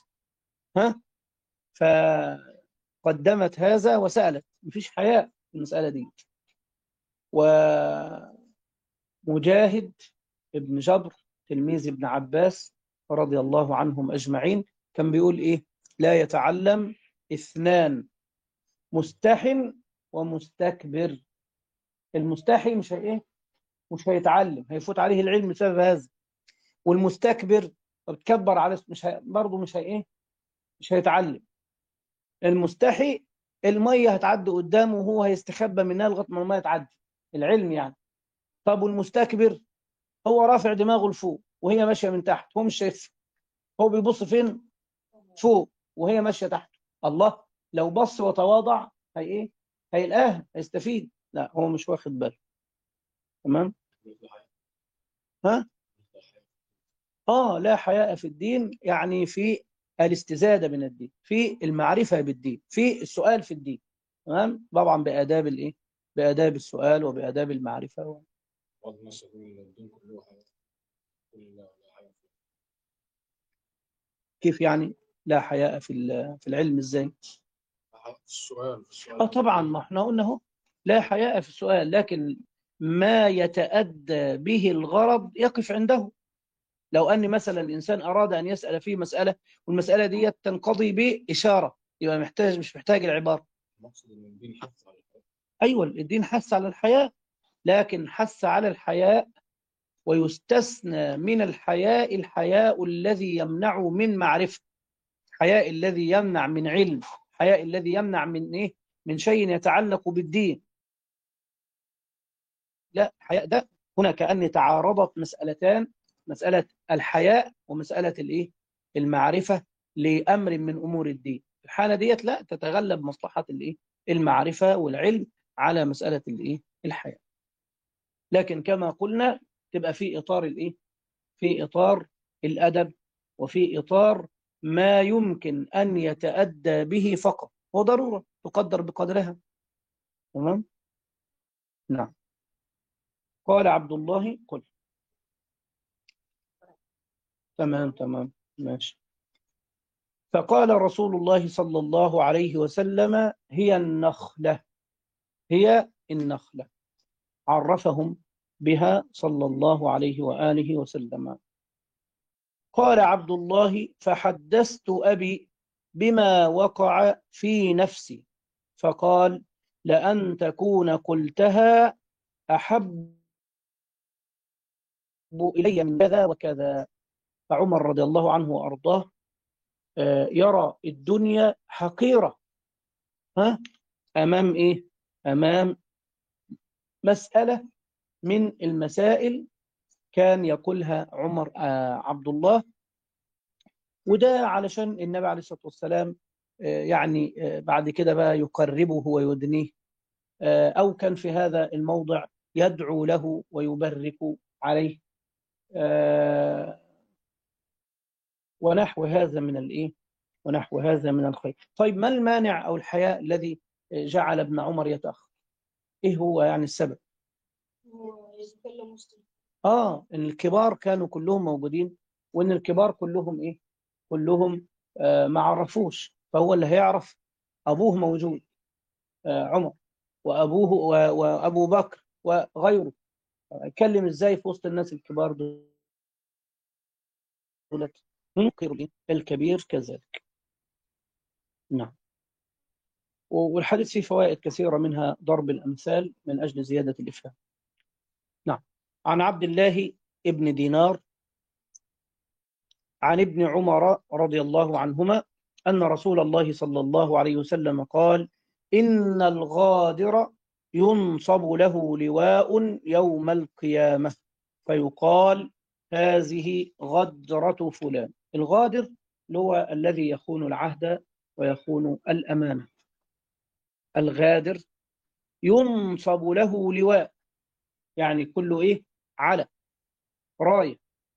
فقدمت هذا وسألت. مفيش حياء في المسألة دي. ومجاهد ابن جبر تلميذ ابن عباس رضي الله عنهم أجمعين، كان بيقول إيه؟ لا يتعلم اثنان، مستح ومستكبر. المستحي مش إيه؟ مش هيتعلم، هيفوت عليه العلم بسبب هذا. والمستكبر بتكبر على برضه مش إيه؟ مش هيتعلم. المستحي المية هتعدي قدامه وهو هيستخبى منها لغاية ما المية تعدي، العلم يعني. طب والمستكبر هو رافع دماغه لفوق وهي ماشية من تحت، هو مش شايف، هو بيبص فين؟ فوق وهي ماشية تحت. الله، لو بص وتواضع هي ايه؟ هيلاقاها، هيستفيد. لا، هو مش واخد باله. تمام؟ ها؟ لا حياء في الدين، يعني في الاستزادة من الدين، في المعرفة بالدين، في السؤال في الدين. تمام؟ طبعا بآداب الايه؟ بآداب السؤال وبآداب المعرفة. بعض الناس يقول الدين كله حياة، كل حياة. كيف يعني لا حياء في العلم ازاي؟ في السؤال طبعا، ما احنا قلنا اهو لا حياء في السؤال، لكن ما يتأدى به الغرض يقف عنده. لو أن مثلا الإنسان أراد أن يسأل فيه مسألة والمسألة دي تنقضي بإشارة، يبقى مش محتاج العبارة. المقصد ان الدين حث على الحياة. أيوة، الدين حث على الحياء، لكن حث على الحياء ويستثنى من الحياء الحياء الذي يمنع من معرفة، الحياء الذي يمنع من علم، الحياء الذي يمنع من إيه؟ من شيء يتعلق بالدين. لا، الحياء ده هنا كأن تعارضت مسألتان، مسألة الحياء ومسألة الإيه؟ المعرفة لأمر من أمور الدين. الحالة ديت لا تتغلب مصلحة الإيه؟ المعرفة والعلم على مسألة الإيه؟ الحياء. لكن كما قلنا تبقى في إطار الإيه؟ في إطار الأدب، وفي إطار ما يمكن أن يتأدى به فقط، وضرورة تقدر بقدرها. تمام؟ نعم. قال عبد الله قل. تمام تمام ماشي. فقال رسول الله صلى الله عليه وسلم هي النخلة، هي النخلة، عرفهم بها صلى الله عليه وآله وسلم. قال عبد الله فحدثت أبي بما وقع في نفسي، فقال لأن تكون قلتها أحب إلي من كذا وكذا. فعمر رضي الله عنه وأرضاه يرى الدنيا حقيرة أمام إيه؟ أمام مسألة من المسائل كان يقولها عمر عبد الله. وده علشان النبي عليه الصلاة والسلام يعني بعد كده بقى يقربه ويدنيه، أو كان في هذا الموضع يدعو له ويبرك عليه، ونحو هذا من الإيه؟ ونحو هذا من الخير. طيب، ما المانع أو الحياء الذي جعل ابن عمر يتأخر؟ إيه هو يعني السبب؟ هو يتكلم مسلم. إن الكبار كانوا كلهم موجودين، وإن الكبار كلهم إيه؟ كلهم ما عرفوش، فهو اللي هيعرف. أبوه موجود، عمر، وأبوه وأبو بكر وغيره، يتكلم إزاي في وسط الناس الكبار دولت؟ ينكر الكبير كذلك. نعم. والحديث فيه فوائد كثيرة، منها ضرب الأمثال من أجل زيادة الإفهام. نعم. عن عبد الله ابن دينار عن ابن عمر رضي الله عنهما أن رسول الله صلى الله عليه وسلم قال إن الغادر ينصب له لواء يوم القيامة فيقال هذه غدرة فلان. الغادر اللي هو الذي يخون العهد ويخون الأمانة. الغادر ينصب له لواء، يعني كله إيه؟ على راية،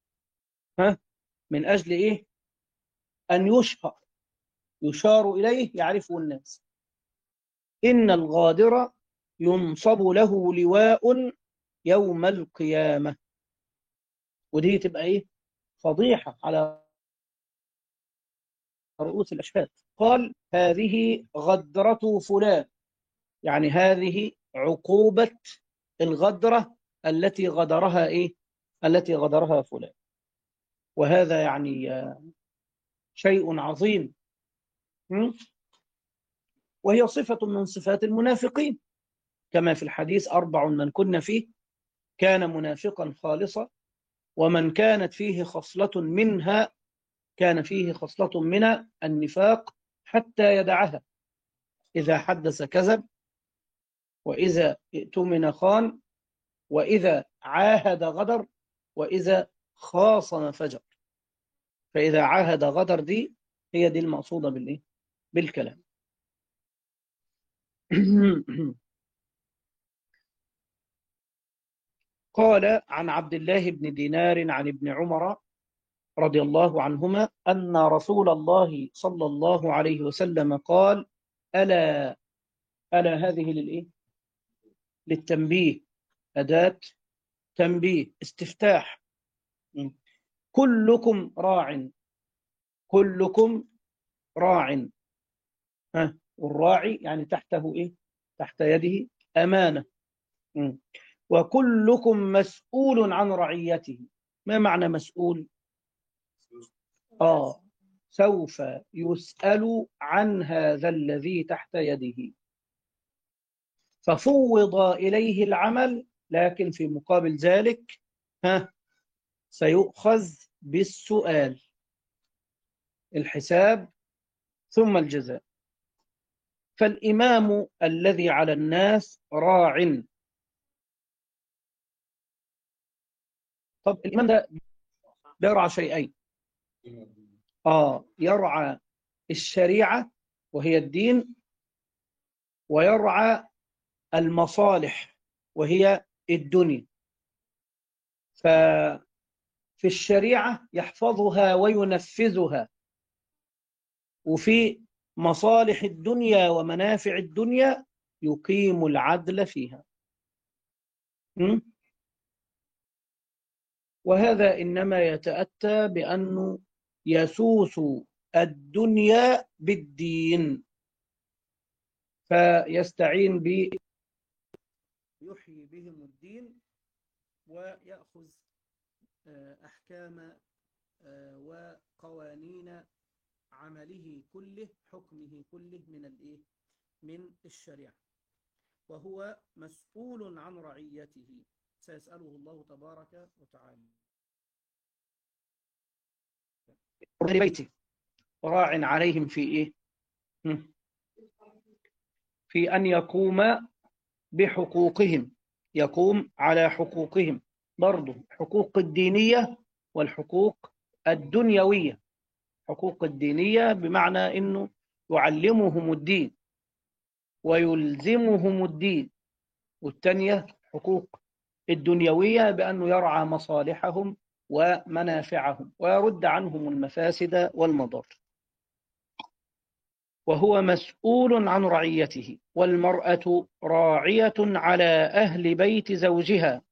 من أجل إيه؟ أن يشهر، يشار إليه يعرفه الناس. إن الغادر ينصب له لواء يوم القيامة. ودي تبقى إيه؟ فضيحة على رؤوس الأشهاد. قال هذه غدرة فلان، يعني هذه عقوبة الغدرة التي غدرها إيه؟ التي غدرها فلان. وهذا يعني شيء عظيم. وهي صفة من صفات المنافقين، كما في الحديث 4 من كن فيه كان منافقا خالصا، ومن كانت فيه خصلة منها كان فيه خصلة من النفاق حتى يدعها: إذا حدث كذب، وإذا اؤتمن خان، وإذا عاهد غدر، وإذا خاصم فجر. فإذا عاهد غدر دي هي دي المقصودة بالإيه؟ بالكلام. قال عن عبد الله بن دينار عن ابن عمر رضي الله عنهما أن رسول الله صلى الله عليه وسلم قال: ألا هذه للإيه؟ للتنبيه، أداة تنبيه، استفتاح. كلكم راع، كلكم راع. والراعي يعني تحته إيه؟ تحت يده أمانة. وكلكم مسؤول عن رعيته. ما معنى مسؤول؟ سوف يسأل عن هذا الذي تحت يده. ففوض إليه العمل، لكن في مقابل ذلك سيؤخذ بالسؤال، الحساب ثم الجزاء. فالإمام الذي على الناس راع. طب الإمام ده بيرعى شيئين: يرعى الشريعة وهي الدين، ويرعى المصالح وهي الدنيا. ففي الشريعة يحفظها وينفذها، وفي مصالح الدنيا ومنافع الدنيا يقيم العدل فيها. وهذا إنما يتأتى بأنه يسوس الدنيا بالدين، فيستعين يحيي بهم الدين، ويأخذ أحكام وقوانين عمله كله، حكمه كله من الشريعة. وهو مسؤول عن رعيته، سيسأله الله تبارك وتعالى. أهل بيته راع عليهم في إيه؟ في أن يقوم بحقوقهم، يقوم على حقوقهم، برضو حقوق الدينية والحقوق الدنيوية. حقوق الدينية بمعنى أنه يعلمهم الدين ويلزمهم الدين، والتانية حقوق الدنيوية بأنه يرعى مصالحهم ومنافعهم ويرد عنهم المفاسد والمضار. وهو مسؤول عن رعيته. والمرأة راعية على أهل بيت زوجها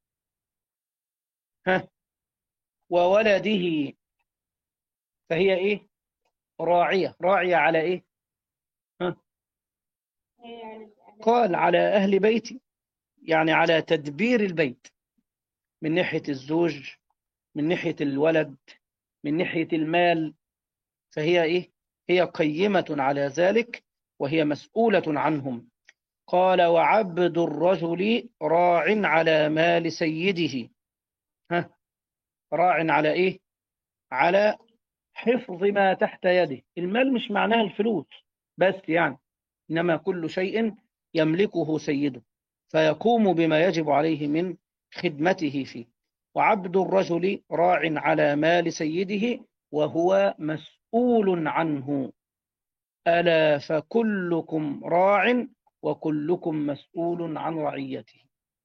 وولده، فهي إيه؟ راعية على إيه؟ قال على أهل بيتي، يعني على تدبير البيت، من ناحية الزوج، من ناحية الولد، من ناحية المال. فهي إيه؟ هي قيمة على ذلك، وهي مسؤولة عنهم. قال: وعبد الرجل راع على مال سيده. راع على إيه؟ على حفظ ما تحت يده. المال مش معناه الفلوس بس يعني، إنما كل شيء يملكه سيده، فيقوم بما يجب عليه من خدمته فيه. وعبد الرجل راع على مال سيده وهو مسؤول عنه. ألا فكلكم راع وكلكم مسؤول عن رعيته.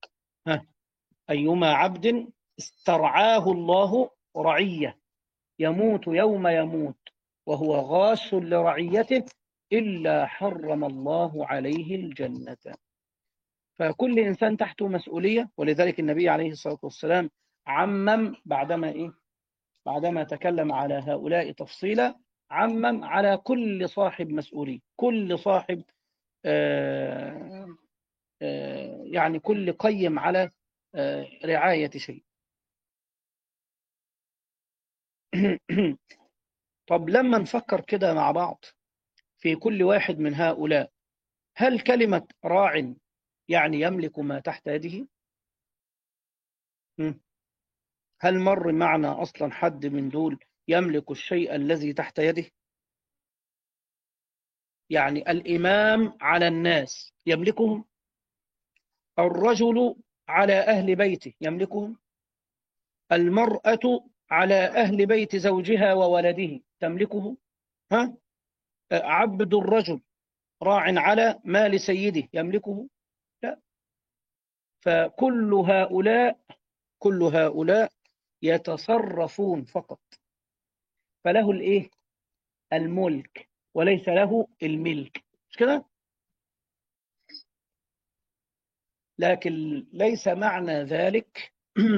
أيما عبد استرعاه الله رعية يموت يوم يموت وهو غاش لرعيته إلا حرم الله عليه الجنة. فكل إنسان تحته مسؤولية. ولذلك النبي عليه الصلاة والسلام عمم بعدما تكلم على هؤلاء تفصيلا، عمم على كل صاحب مسؤولية، كل صاحب يعني كل قيم على رعاية شيء. طب لما نفكر كده مع بعض في كل واحد من هؤلاء، هل كلمة راع يعني يملك ما تحت يده؟ هل مر معنا أصلا حد من دول يملك الشيء الذي تحت يده؟ يعني الإمام على الناس يملكهم؟ الرجل على أهل بيته يملكهم؟ المرأة على أهل بيت زوجها وولده تملكه؟ ها؟ عبد الرجل راع على مال سيده يملكه؟ لا. كل هؤلاء يتصرفون فقط، فله الايه؟ الملك، وليس له الملك، مش كده؟ لكن ليس معنى ذلك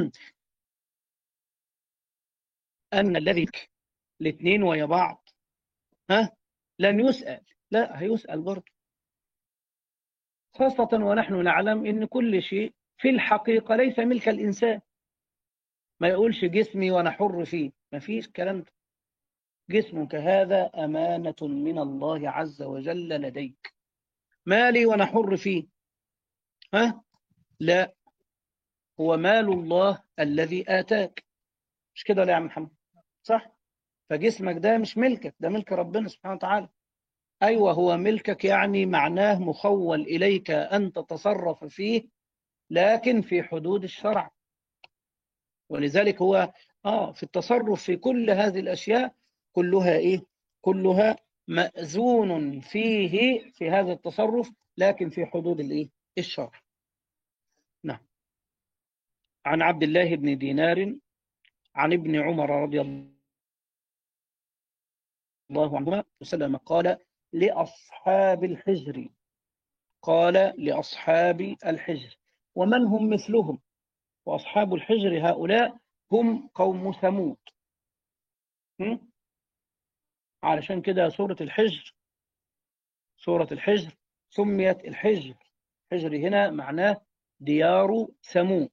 أن الذي الاثنين ويا بعض لن يسأل. لا، هيسأل برضه، خاصة ونحن نعلم أن كل شيء في الحقيقة ليس ملك الإنسان. ما يقولش جسمي وأنا حر فيه، ما فيش كلام ده. جسمك هذا أمانة من الله عز وجل لديك. مالي وأنا حر فيه؟ لا، هو مال الله الذي آتاك، مش كده ولا يا عم محمد؟ صح؟ فجسمك ده مش ملكك، ده ملك ربنا سبحانه وتعالى. أيوة، هو ملكك يعني معناه مخول إليك أن تتصرف فيه، لكن في حدود الشرع. ولذلك هو في التصرف في كل هذه الأشياء كلها إيه؟ كلها مأذون فيه في هذا التصرف، لكن في حدود الإيه؟ الشرع. نعم. عن عبد الله بن دينار عن ابن عمر رضي الله عنهما وسلم قال لأصحاب الحجر، ومن هم مثلهم؟ وأصحاب الحجر هؤلاء هم قوم ثمود. علشان كده سورة الحجر سميت الحجر. حجر هنا معناه ديار ثمود.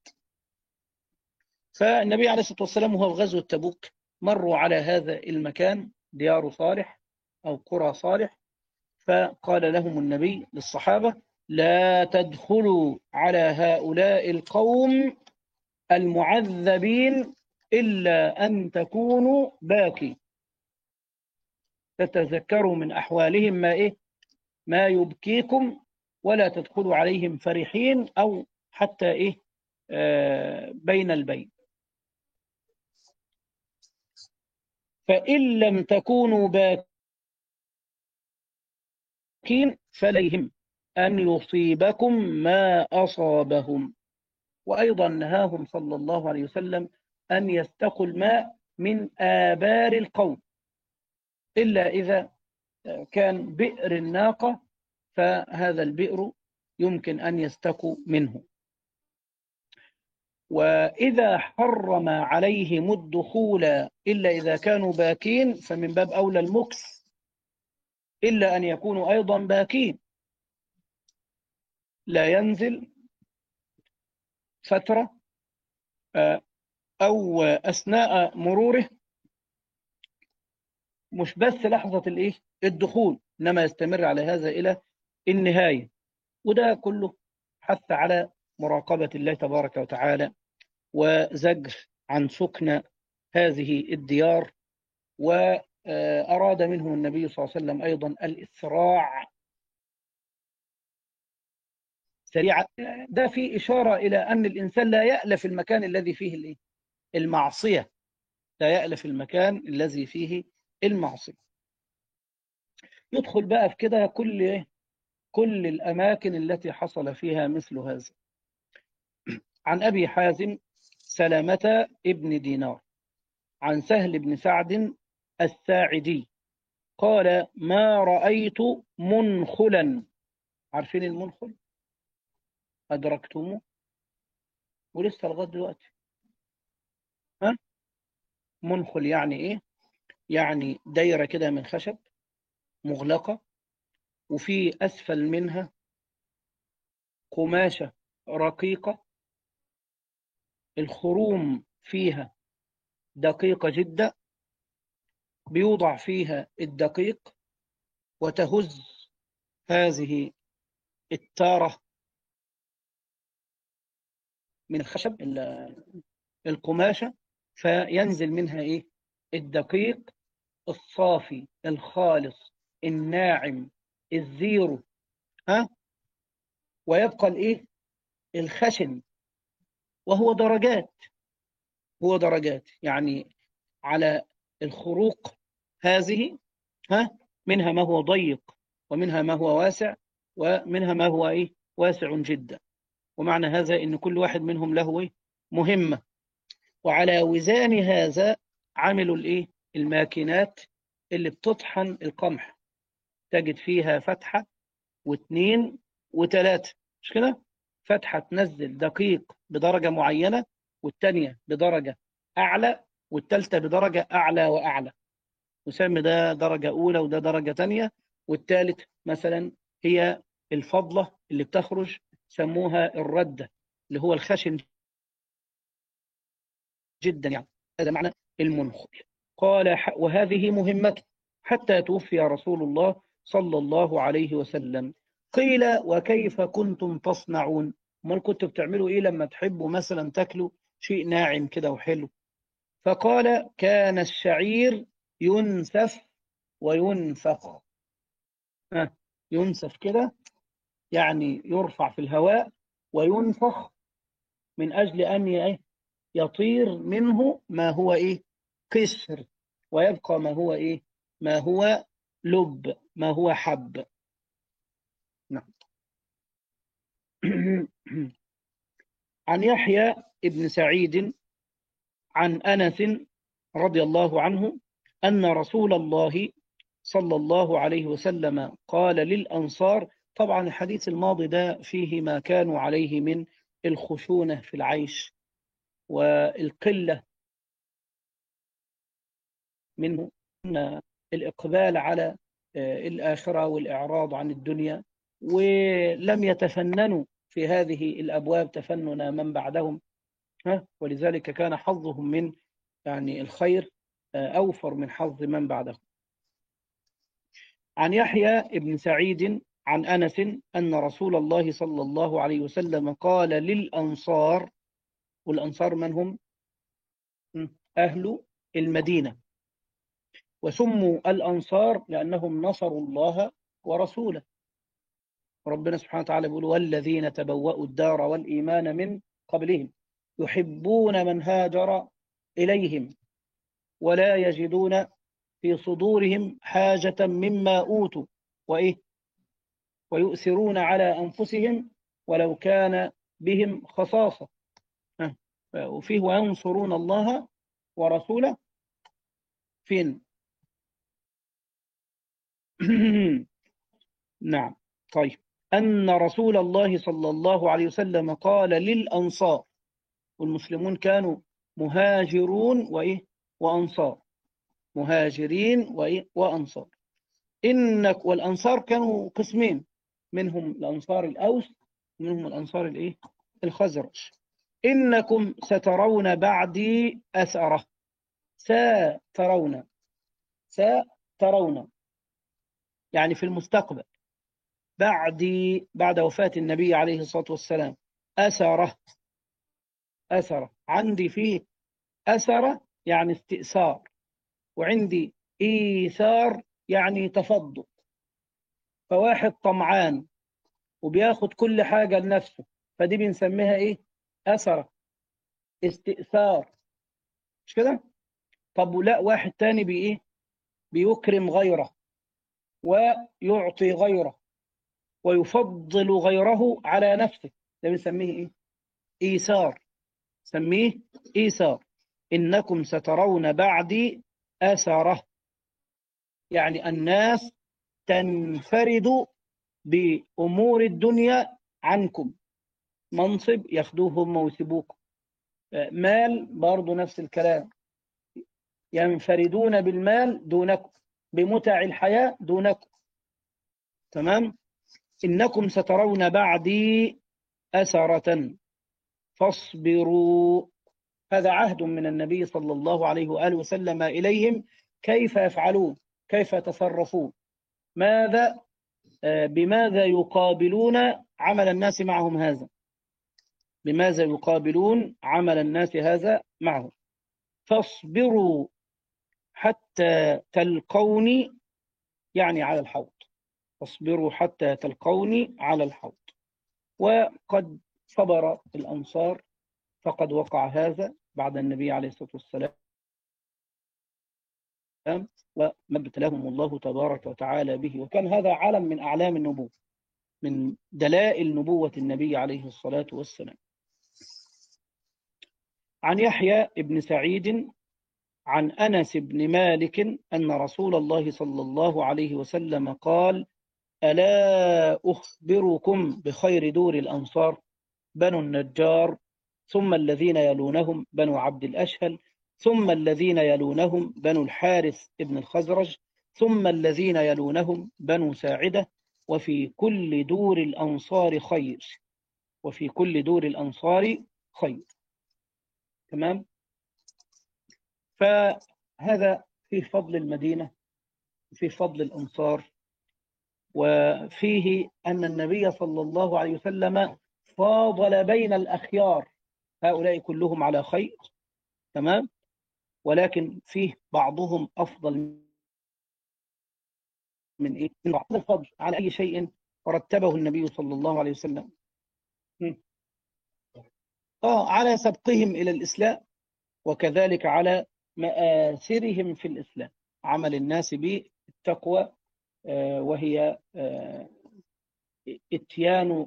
فالنبي عليه الصلاة والسلام وهو في غزوة تبوك مروا على هذا المكان، ديار صالح أو قرى صالح، فقال لهم النبي للصحابة: لا تدخلوا على هؤلاء القوم المعذبين إلا أن تكونوا باكي، تتذكروا من أحوالهم ما يبكيكم، ولا تدخلوا عليهم فرحين أو حتى بين البين. فإن لم تكونوا باكين فليهم أن يصيبكم ما أصابهم. وأيضا نهاهم صلى الله عليه وسلم أن يستقوا الماء من آبار القوم، إلا إذا كان بئر الناقة، فهذا البئر يمكن أن يستقوا منه. وإذا حرم عليهم الدخول إلا إذا كانوا باكين، فمن باب أولى المكس، إلا أن يكونوا أيضا باكين، لا ينزل فترة أو أثناء مروره، مش بس لحظة الدخول، إنما يستمر على هذا إلى النهاية. وده كله حث على مراقبة الله تبارك وتعالى، وزجر عن سكن هذه الديار. وأراد منهم النبي صلى الله عليه وسلم أيضا الإسراع سريعا. ده في إشارة إلى أن الإنسان لا يألف المكان الذي فيه المعصية، لا يألف المكان الذي فيه المعصية. يدخل بقى في كده كل الأماكن التي حصل فيها مثل هذا. عن أبي حازم سلامة ابن دينار عن سهل بن سعد الساعدي قال: ما رأيت منخلا. عارفين المنخل؟ أدركتموه؟ ولسه لغاية دلوقتي. منخل يعني إيه؟ يعني دايرة كده من خشب مغلقة، وفي أسفل منها قماشة رقيقة، الخروم فيها دقيقة جدا، بيوضع فيها الدقيق وتهز هذه التارة من الخشب القماشة، فينزل منها إيه؟ الدقيق الصافي الخالص الناعم الزيرو، ها؟ ويبقى الإيه؟ الخشن، وهو درجات، هو درجات يعني على الخروق هذه، ها؟ منها ما هو ضيق، ومنها ما هو واسع، ومنها ما هو إيه؟ واسع جدا. ومعنى هذا إن كل واحد منهم له إيه؟ مهمة. وعلى وزان هذا عملوا الإيه؟ الماكينات اللي بتطحن القمح، تجد فيها فتحة واثنين وثلاثة، مش كده؟ فتحة تنزل دقيق بدرجة معينة، والثانية بدرجة أعلى، والثالثة بدرجة أعلى وأعلى. نسمي ده درجة أولى وده درجة ثانية، والثالث مثلا هي الفضلة اللي بتخرج، سموها الردة، اللي هو الخشن جدا يعني. هذا معنى المنخل. قال وهذه مهمته حتى توفي رسول الله صلى الله عليه وسلم. قيل وكيف كنتم تصنعون؟ امال كنتوا بتعملوا ايه لما تحبوا مثلا تاكلوا شيء ناعم كده وحلو؟ فقال كان الشعير ينسف وينفخ. ينسف كده يعني يرفع في الهواء، وينفخ من أجل أن يطير منه ما هو إيه؟ قشر، ويبقى ما هو إيه؟ ما هو لب، ما هو حب. نعم. عن يحيى ابن سعيد عن أنس رضي الله عنه أن رسول الله صلى الله عليه وسلم قال للأنصار. طبعا الحديث الماضي ده فيه ما كانوا عليه من الخشونة في العيش والقلة منه، الإقبال على الآخرة والإعراض عن الدنيا، ولم يتفننوا في هذه الأبواب تفنن من بعدهم، ولذلك كان حظهم من يعني الخير أوفر من حظ من بعدهم. عن يحيى ابن سعيد عن أنس أن رسول الله صلى الله عليه وسلم قال للأنصار، والأنصار من هم؟ أهل المدينة، وسموا الأنصار لأنهم نصروا الله ورسوله. وربنا سبحانه وتعالى يقول والذين تبوأوا الدار والإيمان من قبلهم يحبون من هاجر إليهم ولا يجدون في صدورهم حاجة مما أوتوا ويؤثرون على أنفسهم ولو كان بهم خصاصة. وفيه وينصرون الله ورسوله فين؟ نعم. طيب، أن رسول الله صلى الله عليه وسلم قال للأنصار، والمسلمون كانوا مهاجرون وأنصار، مهاجرين وأنصار. إنك، والأنصار كانوا قسمين، منهم الأنصار الأوس ومنهم الأنصار الخزرج. إنكم سترون بعدي أثرة. سترون يعني في المستقبل، بعد وفاة النبي عليه الصلاة والسلام، أثرة عندي فيه أثرة يعني استئثار، وعندي إيثار يعني تفضل. فواحد طمعان وبياخد كل حاجة لنفسه، فدي بنسميها أثرة، استئثار، مش كده؟ طب ولا واحد تاني بيكرم غيره ويعطي غيره ويفضل غيره على نفسه، ده بنسميه إيثار، سميه إيثار. إنكم سترون بعدي أثرة، يعني الناس تنفرد بأمور الدنيا عنكم، منصب ياخدوهم ويسيبوكم، مال برضو نفس الكلام، ينفردون بالمال دونكم، بمتع الحياة دونكم. تمام. إنكم سترون بعدي أثرة فاصبروا. هذا عهد من النبي صلى الله عليه وآله وسلم إليهم كيف يفعلون، كيف يتصرفون، ماذا بماذا يقابلون عمل الناس معهم هذا، بماذا يقابلون عمل الناس هذا معهم. فاصبروا حتى تلقوني، يعني على الحوض، فاصبروا حتى تلقوني على الحوض. وقد صبر الأنصار، فقد وقع هذا بعد النبي عليه الصلاة والسلام، وما ابتلاهم الله تبارك وتعالى به، وكان هذا علم من أعلام النبوة، من دلائل نبوة النبي عليه الصلاة والسلام. عن يحيى بن سعيد عن أنس بن مالك أن رسول الله صلى الله عليه وسلم قال: ألا أخبركم بخير دور الأنصار؟ بنو النجار، ثم الذين يلونهم بنو عبد الأشهل، ثم الذين يلونهم بنو الحارث ابن الخزرج، ثم الذين يلونهم بنو ساعدة، وفي كل دور الأنصار خير، وفي كل دور الأنصار خير. تمام. فهذا فيه فضل المدينة، فيه فضل الأنصار، وفيه أن النبي صلى الله عليه وسلم فاضل بين الأخيار، هؤلاء كلهم على خير. تمام. ولكن فيه بعضهم أفضل من إيه؟ من بعض الفضل على أي شيء رتبه النبي صلى الله عليه وسلم. على سبقهم إلى الإسلام، وكذلك على مآثرهم في الإسلام، عمل الناس بالتقوى، وهي اتيان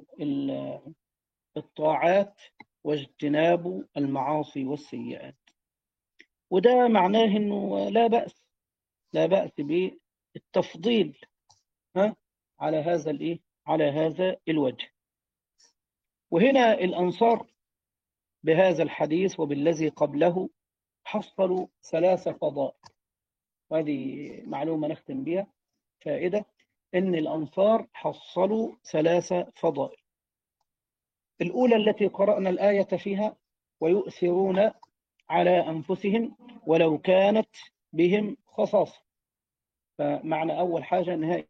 الطاعات واجتناب المعاصي والسيئات. وده معناه أنه لا بأس بالتفضيل على هذا على هذا الوجه. وهنا الأنصار بهذا الحديث وبالذي قبله حصلوا 3 فضائل، وهذه معلومة نختم بها فائدة، إن الأنصار حصلوا 3 فضائل. الأولى التي قرأنا الآية فيها: ويؤثرون على أنفسهم ولو كانت بهم خصاصة. فمعنى أول حاجة أنها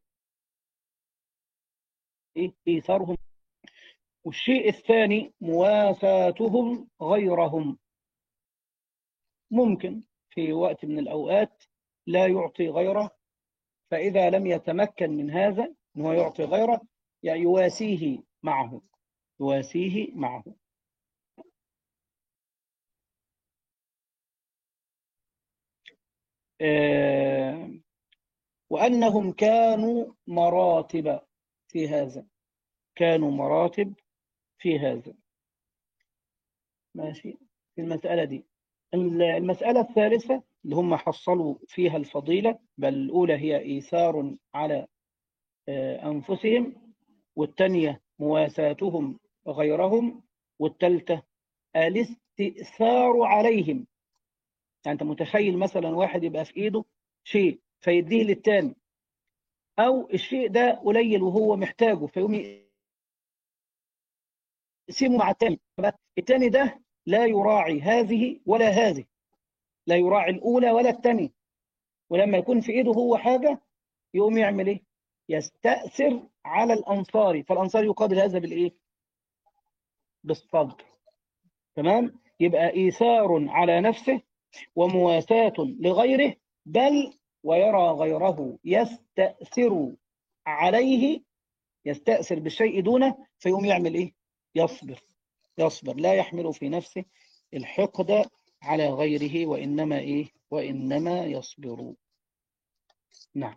إيثارهم. والشيء الثاني مواساتهم غيرهم، ممكن في وقت من الأوقات لا يعطي غيره، فإذا لم يتمكن من هذا أنه يعطي غيره، يعني يواسيه معه، يواسيه معه. وأنهم كانوا مراتب في هذا، كانوا مراتب في هذا. ماشي في المسألة دي. المسألة الثالثة اللي هم حصلوا فيها الفضيلة، بل الأولى هي إيثار على أنفسهم، والثانية مواساتهم غيرهم، والثالثة الاستئثار عليهم. يعني أنت متخيل مثلا واحد يبقى في إيده شيء فيديه للتاني، أو الشيء ده قليل وهو محتاجه فيقوم يقسمه مع التاني، التاني ده لا يراعي هذه ولا هذه، لا يراعي الأولى ولا الثانية، ولما يكون في إيده هو حاجة يقوم يعمل إيه؟ يستأثر على الأنصار، فالأنصار يقابل هذا بالإيه؟ بالصبر. تمام؟ يبقى إيثار على نفسه ومواساة لغيره، بل ويرى غيره يستأثر عليه، يستأثر بالشيء دونه، فيقوم يعمل إيه؟ يصبر، لا يحمل في نفسه الحقد على غيره، وإنما يصبر. نعم.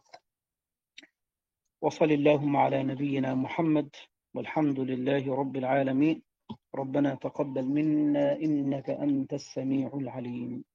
وصل اللهم على نبينا محمد، والحمد لله رب العالمين. ربنا تقبل منا إنك أنت السميع العليم.